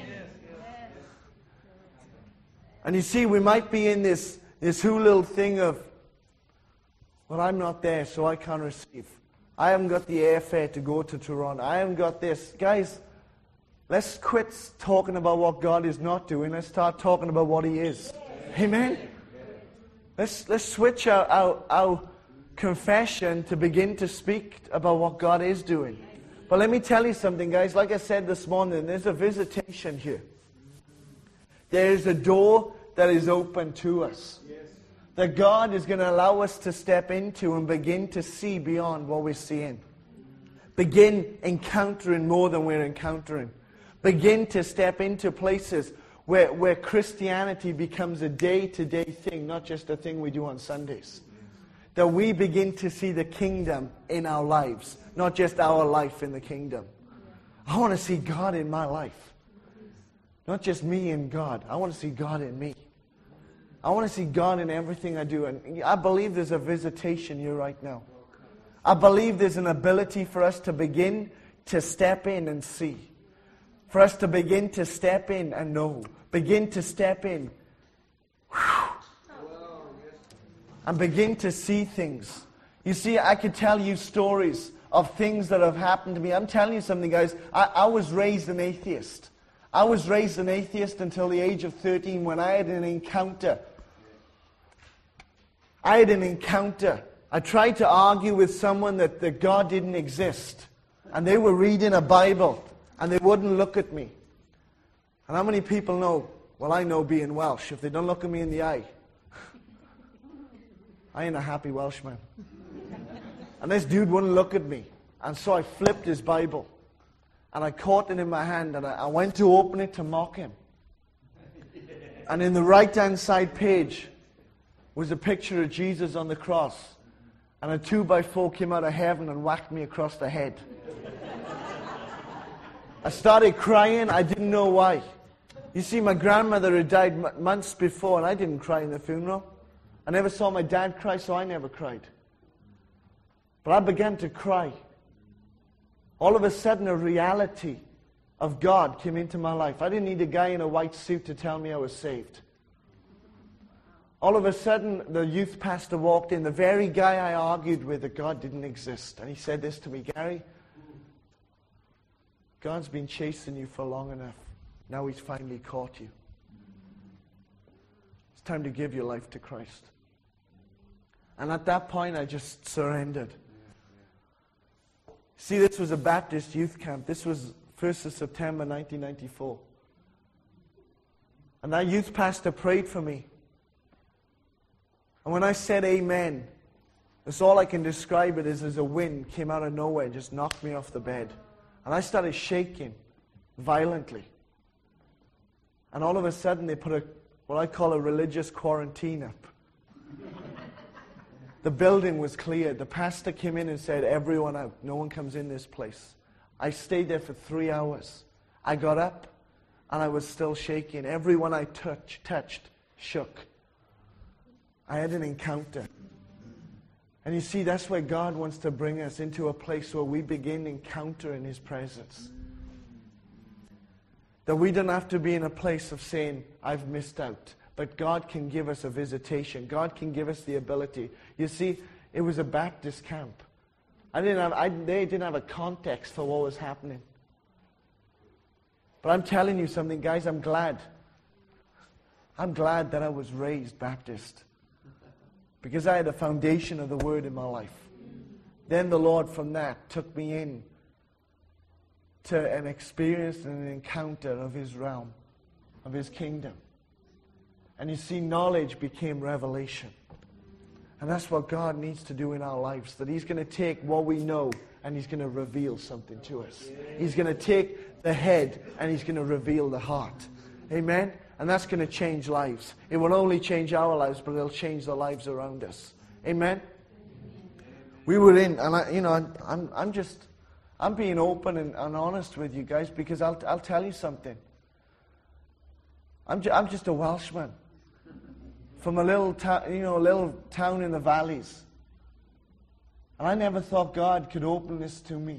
And you see, we might be in this, this whole little thing of, well, I'm not there, so I can't receive. I haven't got the airfare to go to Toronto. I haven't got this. Guys, let's quit talking about what God is not doing. Let's start talking about what He is. Amen? Let's, let's switch our, our, our confession to begin to speak about what God is doing. But let me tell you something, guys. Like I said this morning, there's a visitation here. There is a door that is open to us. that God is going to allow us to step into and begin to see beyond what we're seeing. Begin encountering more than we're encountering. Begin to step into places where, where Christianity becomes a day-to-day thing, not just a thing we do on Sundays. That we begin to see the kingdom in our lives, not just our life in the kingdom. I want to see God in my life. Not just me and God. I want to see God in me. I want to see God in everything I do. And I believe there's a visitation here right now. I believe there's an ability for us to begin to step in and see. For us to begin to step in and know. Begin to step in. And begin to see things. You see, I could tell you stories of things that have happened to me. I'm telling you something, guys. I, I was raised an atheist. I was raised an atheist until the age of thirteen when I had an encounter. I had an encounter. I tried to argue with someone that, that God didn't exist. And they were reading a Bible. And they wouldn't look at me. And how many people know? Well, I know being Welsh. If they don't look at me in the eye, I ain't a happy Welshman. And this dude wouldn't look at me. And so I flipped his Bible. And I caught it in my hand. And I, I went to open it to mock him. And in the right-hand side page was a picture of Jesus on the cross. And a two by four came out of heaven and whacked me across the head. I started crying. I didn't know why. You see, my grandmother had died m- months before, and I didn't cry in the funeral. I never saw my dad cry, so I never cried. But I began to cry. All of a sudden, a reality of God came into my life. I didn't need a guy in a white suit to tell me I was saved. All of a sudden, the youth pastor walked in, the very guy I argued with that God didn't exist. And he said this to me, Gary, God's been chasing you for long enough. Now he's finally caught you. It's time to give your life to Christ. And at that point, I just surrendered. See, this was a Baptist youth camp. This was first of September nineteen ninety-four. And that youth pastor prayed for me. And when I said amen, that's all I can describe it as, as a wind came out of nowhere and just knocked me off the bed. And I started shaking violently. And all of a sudden they put a what I call a religious quarantine up. The building was cleared. The pastor came in and said, everyone out. No one comes in this place. I stayed there for three hours. I got up and I was still shaking. Everyone I touch, touched shook. I had an encounter. And you see, that's where God wants to bring us, into a place where we begin encountering His presence. That we don't have to be in a place of saying, I've missed out. But God can give us a visitation. God can give us the ability. You see, it was a Baptist camp. I didn't have, I, they didn't have a context for what was happening. But I'm telling you something, guys, I'm glad. I'm glad that I was raised Baptist. Because I had a foundation of the Word in my life. Then the Lord from that took me in to an experience and an encounter of His realm, of His kingdom. And you see, knowledge became revelation. And that's what God needs to do in our lives. That He's going to take what we know and He's going to reveal something to us. He's going to take the head and He's going to reveal the heart. Amen? And that's going to change lives. It will only change our lives, but it'll change the lives around us. Amen? We were in, and I, you know, I'm, I'm just, I'm being open and, and honest with you guys, because I'll, I'll tell you something. I'm, ju- I'm just a Welshman from a little, ta- you know, a little town in the valleys, and I never thought God could open this to me.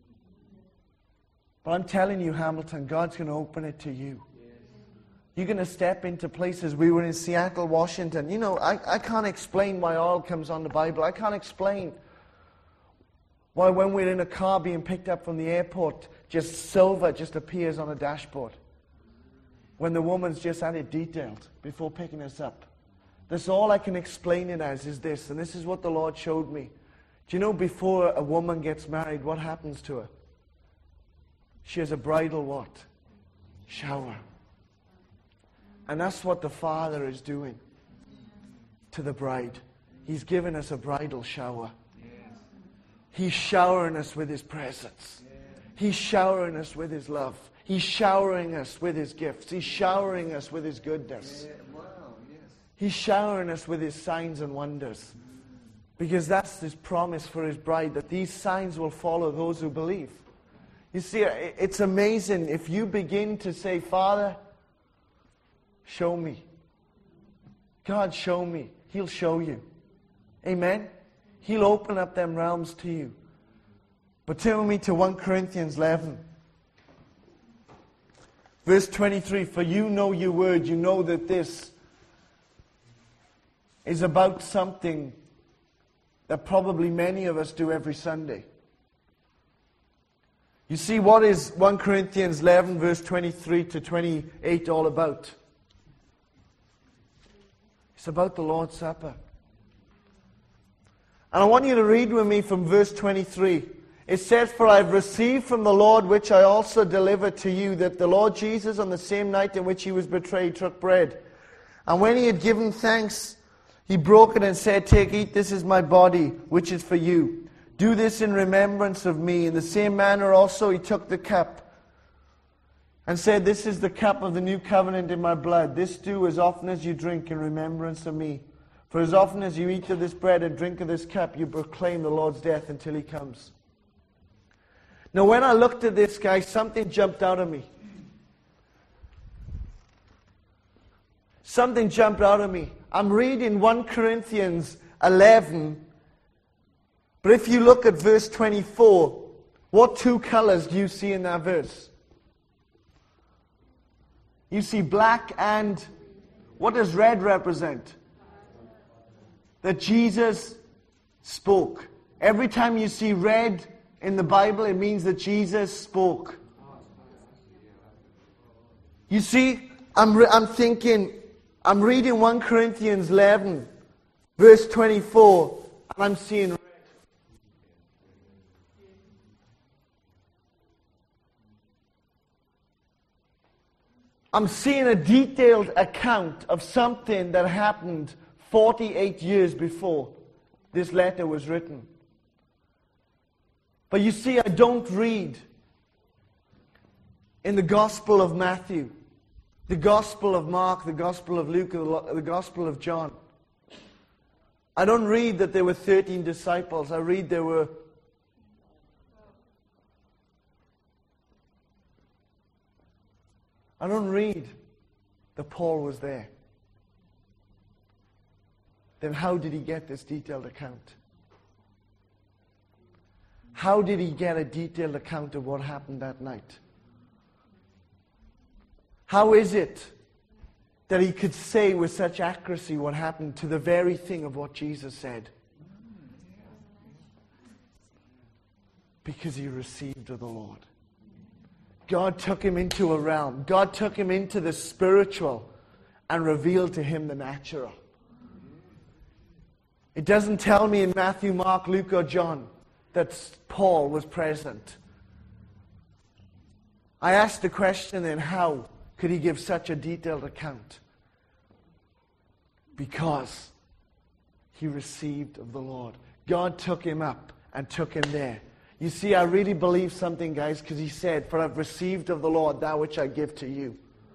But I'm telling you, Hamilton, God's going to open it to you. You're going to step into places. We were in Seattle, Washington. You know, I, I can't explain why oil comes on the Bible. I can't explain why when we're in a car being picked up from the airport, just silver just appears on a dashboard. When the woman's just had it detailed before picking us up. That's all I can explain it as, is this. And this is what the Lord showed me. Do you know, before a woman gets married, what happens to her? She has a bridal what? Shower. And that's what the Father is doing. to the bride. He's given us a bridal shower. He's showering us with His presence. He's showering us with His love. He's showering us with His gifts. He's showering us with His goodness. He's showering us with His signs and wonders. Because that's His promise for His bride, that these signs will follow those who believe. You see, it's amazing if you begin to say, Father, show me. God, show me. He'll show you. Amen? He'll open up them realms to you. But turn with me to First Corinthians eleven. Verse twenty-three, for you know your word, you know that this is about something that probably many of us do every Sunday. You see, what is First Corinthians eleven, verse twenty-three to twenty-eight all about? It's about the Lord's Supper. And I want you to read with me from verse twenty-three. It says, for I have received from the Lord which I also delivered to you, that the Lord Jesus on the same night in which He was betrayed took bread. And when He had given thanks, He broke it and said, take, eat, this is my body, which is for you. Do this in remembrance of me. In the same manner also He took the cup and said, this is the cup of the new covenant in my blood. This do as often as you drink in remembrance of me. For as often as you eat of this bread and drink of this cup, you proclaim the Lord's death until He comes. Now when I looked at this, guys, something jumped out of me. Something jumped out of me. I'm reading First Corinthians eleven. But if you look at verse twenty-four, what two colors do you see in that verse? You see black and what does red represent? That Jesus spoke. Every time you see red in the Bible, it means that Jesus spoke. You see, I'm, re- I'm thinking, I'm reading First Corinthians eleven, verse twenty-four, and I'm seeing red. I'm seeing a detailed account of something that happened forty-eight years before this letter was written. But you see, I don't read in the Gospel of Matthew, the Gospel of Mark, the Gospel of Luke, the Gospel of John. I don't read that there were thirteen disciples. I read there were I don't read that Paul was there. Then how did he get this detailed account? How did he get a detailed account of what happened that night? How is it that he could say with such accuracy what happened to the very thing of what Jesus said? Because he received of the Lord. God took him into a realm. God took him into the spiritual and revealed to him the natural. It doesn't tell me in Matthew, Mark, Luke, or John that Paul was present. I asked the question then, how could he give such a detailed account? Because he received of the Lord. God took him up and took him there. You see, I really believe something, guys, because he said, for I've received of the Lord that which I give to you.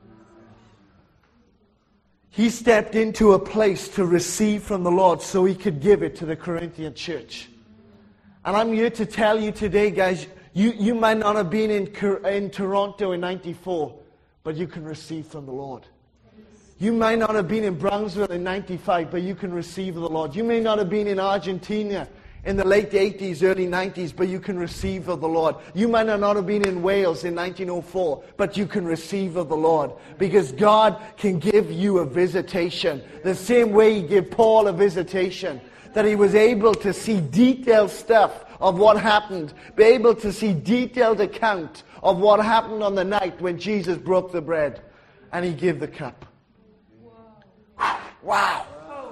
He stepped into a place to receive from the Lord so he could give it to the Corinthian church. And I'm here to tell you today, guys, you, you might not have been in, in Toronto in ninety-four, but you can receive from the Lord. You might not have been in Brownsville in ninety-five, but you can receive of the Lord. You may not have been in Argentina in the late eighties, early nineties, but you can receive of the Lord. You might not have been in Wales in nineteen oh four, but you can receive of the Lord. Because God can give you a visitation. The same way He gave Paul a visitation. That he was able to see detailed stuff of what happened. Be able to see detailed account of what happened on the night when Jesus broke the bread. And He gave the cup. Wow. Wow.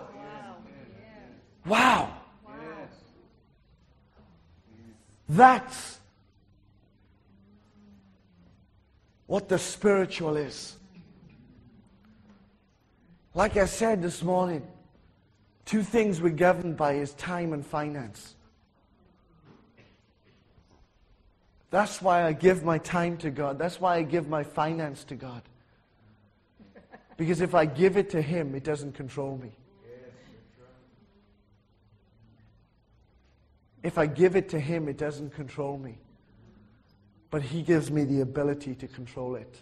Wow. That's what the spiritual is. Like I said this morning, Two things we're governed by is time and finance. That's why I give my time to God. That's why I give my finance to God. Because if I give it to Him, it doesn't control me. If I give it to Him, it doesn't control me. But He gives me the ability to control it.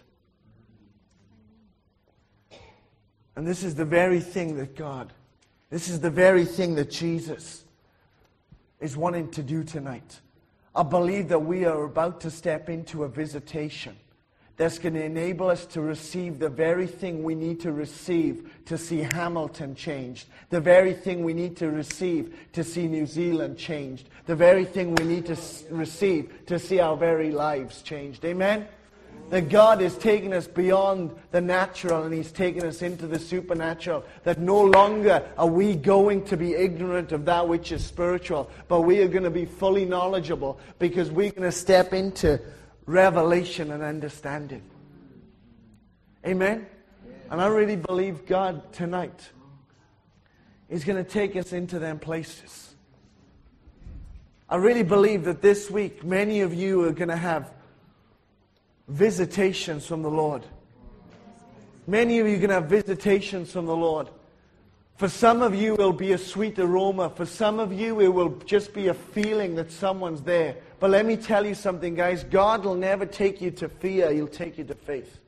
And this is the very thing that God, this is the very thing that Jesus is wanting to do tonight. I believe that we are about to step into a visitation that's going to enable us to receive the very thing we need to receive to see Hamilton changed. The very thing we need to receive to see New Zealand changed. The very thing we need to s- receive to see our very lives changed. Amen? That God is taking us beyond the natural and He's taking us into the supernatural. That no longer are we going to be ignorant of that which is spiritual, but we are going to be fully knowledgeable because we're going to step into revelation and understanding. Amen? And I really believe God tonight is going to take us into them places. I really believe that this week many of you are going to have visitations from the Lord. Many of you are going to have visitations from the Lord. For some of you, it will be a sweet aroma. For some of you, it will just be a feeling that someone's there. But let me tell you something, guys. God will never take you to fear. He'll take you to faith.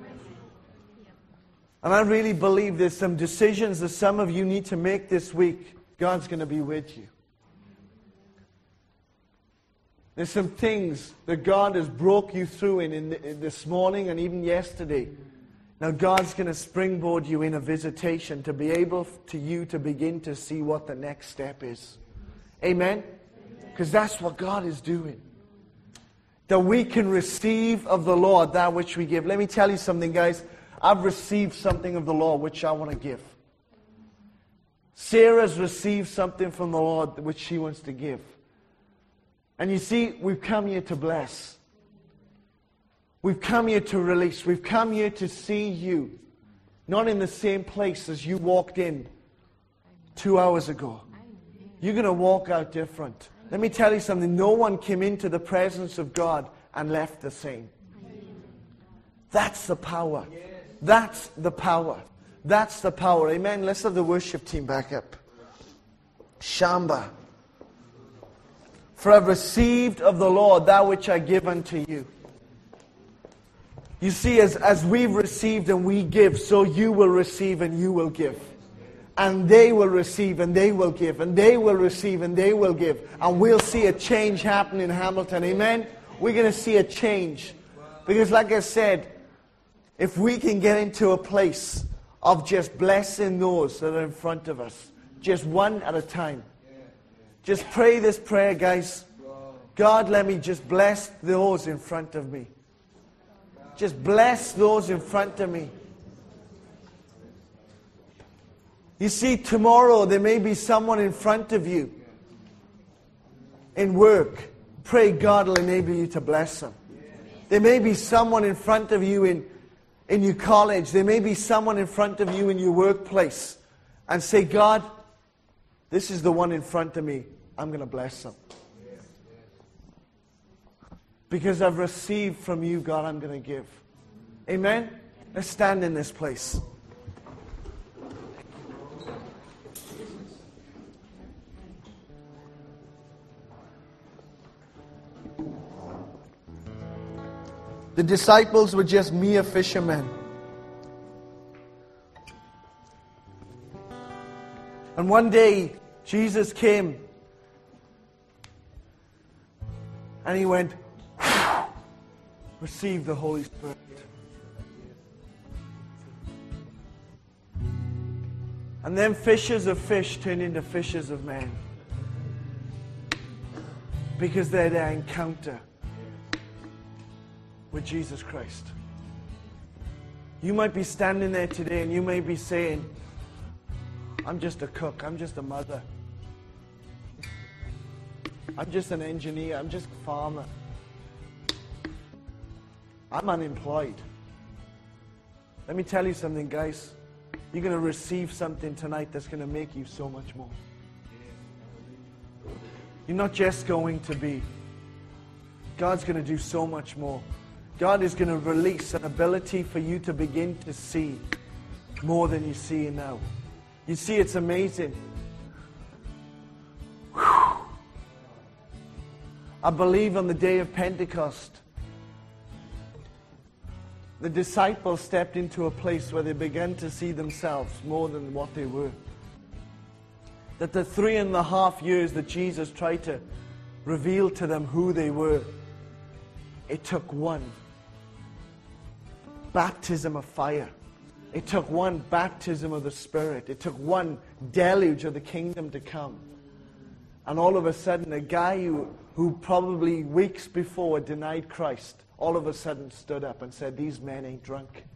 And I really believe there's some decisions that some of you need to make this week. God's going to be with you. There's some things that God has broke you through in, in, in this morning and even yesterday. Now God's going to springboard you in a visitation to be able to you to begin to see what the next step is. Amen? Because that's what God is doing. That we can receive of the Lord that which we give. Let me tell you something, guys. I've received something of the Lord which I want to give. Sarah's received something from the Lord which she wants to give. And you see, we've come here to bless. We've come here to release. We've come here to see you, not in the same place as you walked in two hours ago. You're going to walk out different. Let me tell you something. No one came into the presence of God and left the same. That's the power. That's the power. That's the power. Amen. Let's have the worship team back up. Shamba. For I've received of the Lord that which I give unto you. You see, as, as we've received and we give, so you will receive and you will give. And they will receive and they will give. And they will receive and they will give. And we'll see a change happen in Hamilton. Amen? We're going to see a change. Because like I said, if we can get into a place of just blessing those that are in front of us, just one at a time. Just pray this prayer, guys. God, let me just bless those in front of me. Just bless those in front of me. You see, tomorrow there may be someone in front of you in work. Pray God will enable you to bless them. There may be someone in front of you in, in your college. There may be someone in front of you in your workplace. And say, God, this is the one in front of me. I'm going to bless them. Because I've received from you, God, I'm going to give. Amen? Let's stand in this place. The disciples were just mere fishermen. And one day, Jesus came and He went, receive the Holy Spirit. And then fishers of fish turned into fishers of men. Because they had their encounter with Jesus Christ. You might be standing there today and you may be saying, I'm just a cook, I'm just a mother. I'm just an engineer, I'm just a farmer. I'm unemployed. Let me tell you something, guys. you're going to receive something tonight that's going to make you so much more. You're not just going to be. God's going to do so much more. God is going to release an ability for you to begin to see more than you see now. You see, it's amazing. Whew. I believe on the day of Pentecost, the disciples stepped into a place where they began to see themselves more than what they were. That the three and a half years that Jesus tried to reveal to them who they were, it took one baptism of fire. It took one baptism of the Spirit. It took one deluge of the kingdom to come. And all of a sudden, a guy who, who probably weeks before denied Christ, all of a sudden stood up and said, these men ain't drunk.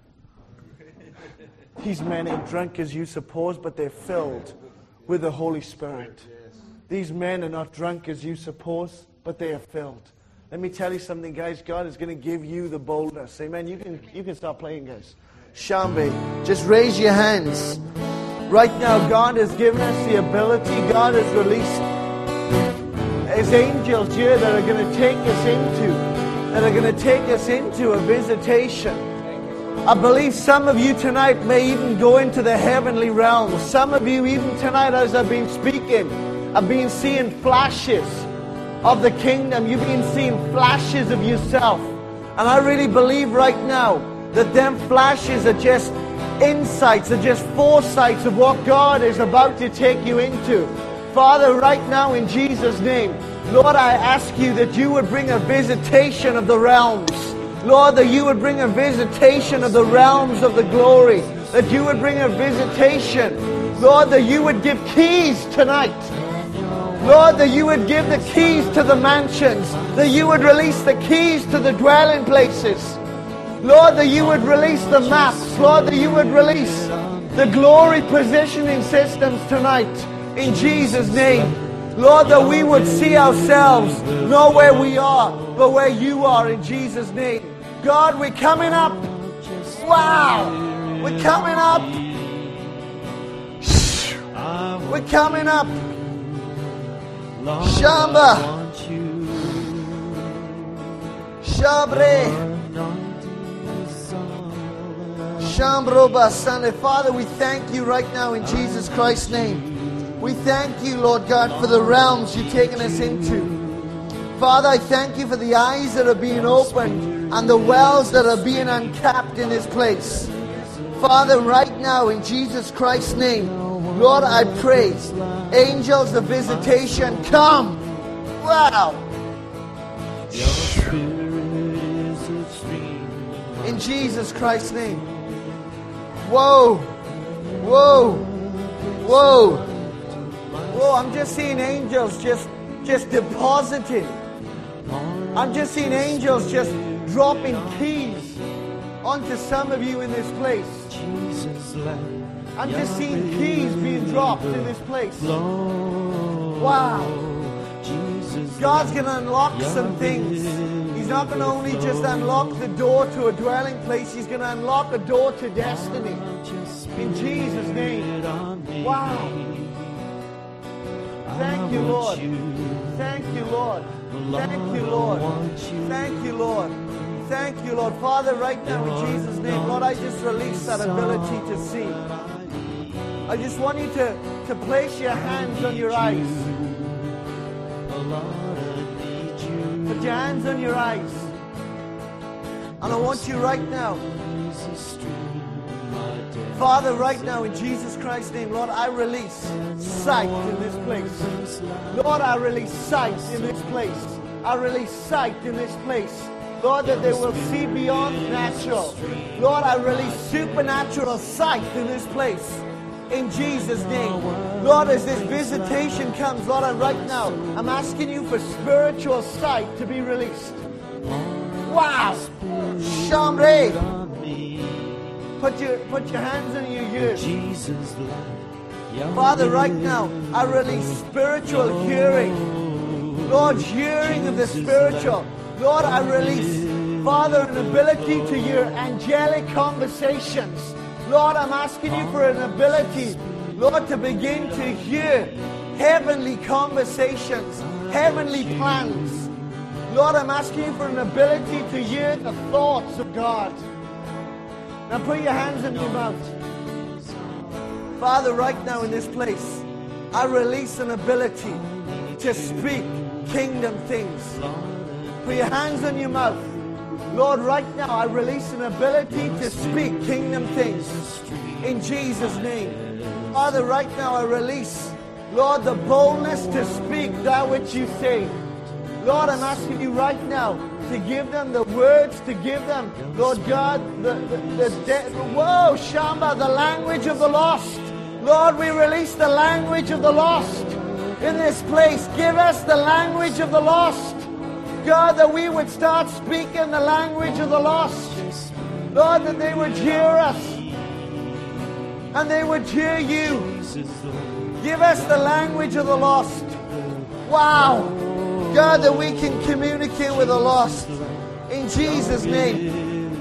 These men ain't drunk as you suppose, but they're filled with the Holy Spirit. These men are not drunk as you suppose, but they are filled. Let me tell you something, guys. God is going to give you the boldness. Amen. You can, you can start playing, guys. Shambe, just raise your hands. Right now, God has given us the ability. God has released His angels here that are going to take us into, that are going to take us into a visitation. I believe some of you tonight may even go into the heavenly realms. Some of you, even tonight, as I've been speaking, I've been seeing flashes of the kingdom. You've been seeing flashes of yourself. And I really believe right now that them flashes are just insights, are just foresights of what God is about to take you into. Father, right now in Jesus' name, Lord, I ask you that you would bring a visitation of the realms. Lord, that you would bring a visitation of the realms of the glory. That you would bring a visitation. Lord, that you would give keys tonight. Lord, that you would give the keys to the mansions. That you would release the keys to the dwelling places. Lord, that you would release the maps. Lord, that you would release the glory positioning systems tonight. In Jesus' name. Lord, that we would see ourselves not where we are, but where you are, in Jesus' name. God, we're coming up. Wow. We're coming up. We're coming up. Shamba. Shabre. Shambroba Sunday. Father, we thank you right now in Jesus Christ's name. We thank you, Lord God, for the realms you've taken us into. Father, I thank you for the eyes that are being opened and the wells that are being uncapped in this place. Father, right now, in Jesus Christ's name, Lord, I pray, angels of visitation, come. Wow. In Jesus Christ's name. Whoa. Whoa. Whoa. Whoa, I'm just seeing angels just, just depositing. I'm just seeing angels just dropping keys onto some of you in this place. I'm just seeing keys being dropped in this place. Wow. God's going to unlock some things. He's not going to only just unlock the door to a dwelling place. He's going to unlock a door to destiny. In Jesus' name. Wow. Thank you, Lord. Thank you, Lord. Thank you, Lord. Thank you, Lord. Thank you, Lord. Father, right now in Jesus' name, Lord, I just release that ability to see. I just want you to, to place your hands on your eyes. Put your hands on your eyes. And I want you right now, Father, right now in Jesus Christ's name, Lord, I release sight in this place. Lord, I release sight in this place. I release sight in this place. Lord, that they will see beyond natural. Lord, I release supernatural sight in this place. In Jesus' name. Lord, as this visitation comes, Lord, and right now, I'm asking you for spiritual sight to be released. Wow. Shamre. Put your, put your hands on your ears. Father, right now, I release spiritual hearing. Lord, hearing of the spiritual. Lord, I release, Father, an ability to hear angelic conversations. Lord, I'm asking you for an ability, Lord, to begin to hear heavenly conversations, heavenly plans. Lord, I'm asking you for an ability to hear the thoughts of God. Now put your hands in your mouth. Father, right now in this place, I release an ability to speak kingdom things. Put your hands on your mouth. Lord, right now I release an ability to speak kingdom things. In Jesus' name. Father, right now I release, Lord, the boldness to speak that which you say. Lord, I'm asking you right now to give them the words, to give them, Lord God, the, the, the, the whoa, Shamba, the language of the lost. Lord, we release the language of the lost in this place. Give us the language of the lost. God, that we would start speaking the language of the lost. Lord, that they would hear us and they would hear you. Give us the language of the lost. Wow. God, that we can communicate with the lost. In Jesus' name.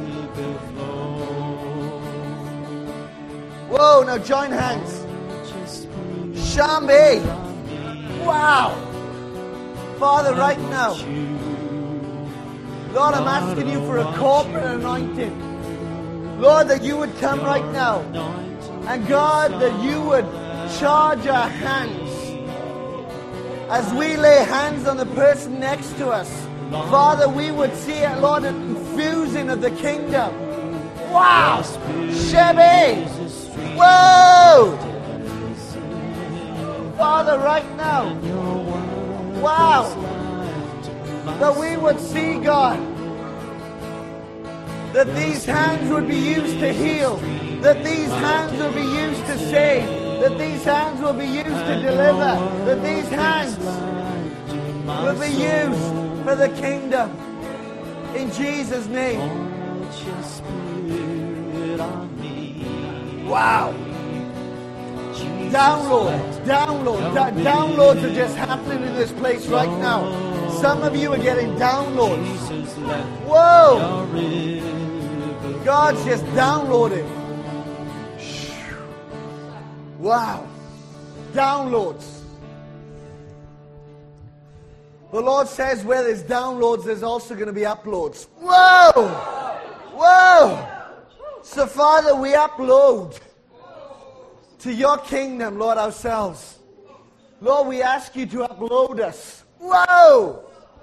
Whoa, now join hands. Shambe. Wow. Father, right now, Lord, I'm asking you for a corporate anointing. Lord, that you would come right now. And God, that you would charge our hands. As we lay hands on the person next to us, Father, we would see, Lord, an infusing of the kingdom. Wow! Shebe! Whoa! Father, right now, wow! That we would see, God, that these hands would be used to heal, that these hands would be used to save, that these hands will be used to deliver, that these hands will be used for the kingdom. In Jesus' name. Wow. Download, download, da- downloads are just happening in this place right now. Some of you are getting downloads. Whoa! God's just downloading. Wow. Downloads. The Lord says where there's downloads, there's also going to be uploads. Whoa! Whoa! So, Father, we upload to your kingdom, Lord, ourselves. Lord, we ask you to upload us. Whoa!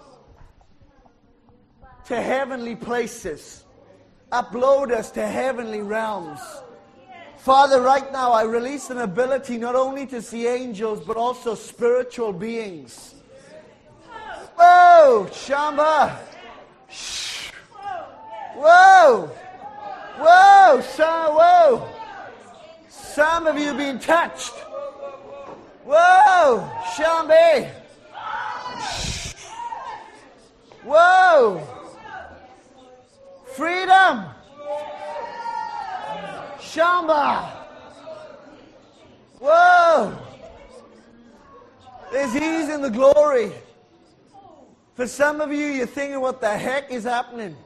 To heavenly places. Upload us to heavenly realms. Father, right now I release an ability not only to see angels, but also spiritual beings. Whoa! Shamba! Shh. Whoa! Whoa! Some, whoa! Some of you have been touched. Whoa! Shambe! Whoa! Freedom! Shamba! Whoa! There's ease in the glory. For some of you, you're thinking, what the heck is happening?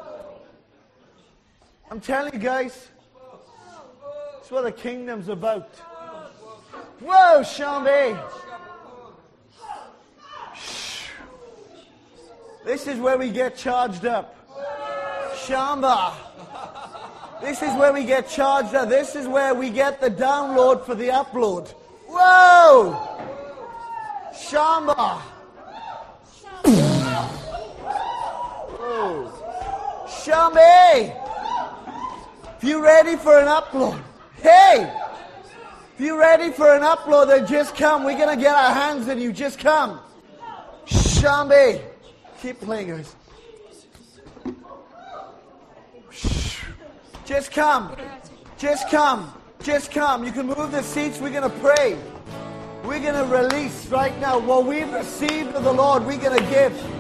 I'm telling you guys, it's what the kingdom's about. Whoa, Shambe! This is where we get charged up. Shamba! This is where we get charged up. This is where we get the download for the upload. Whoa! Shamba! Whoa! Shambe! If you're ready for an upload, hey! If you're ready for an upload, then just come. We're going to get our hands on you. Just come. Shambe! Keep playing, guys. Just come. Just come. Just come. You can move the seats. We're going to pray. We're going to release right now what we've received of the Lord. We're going to give.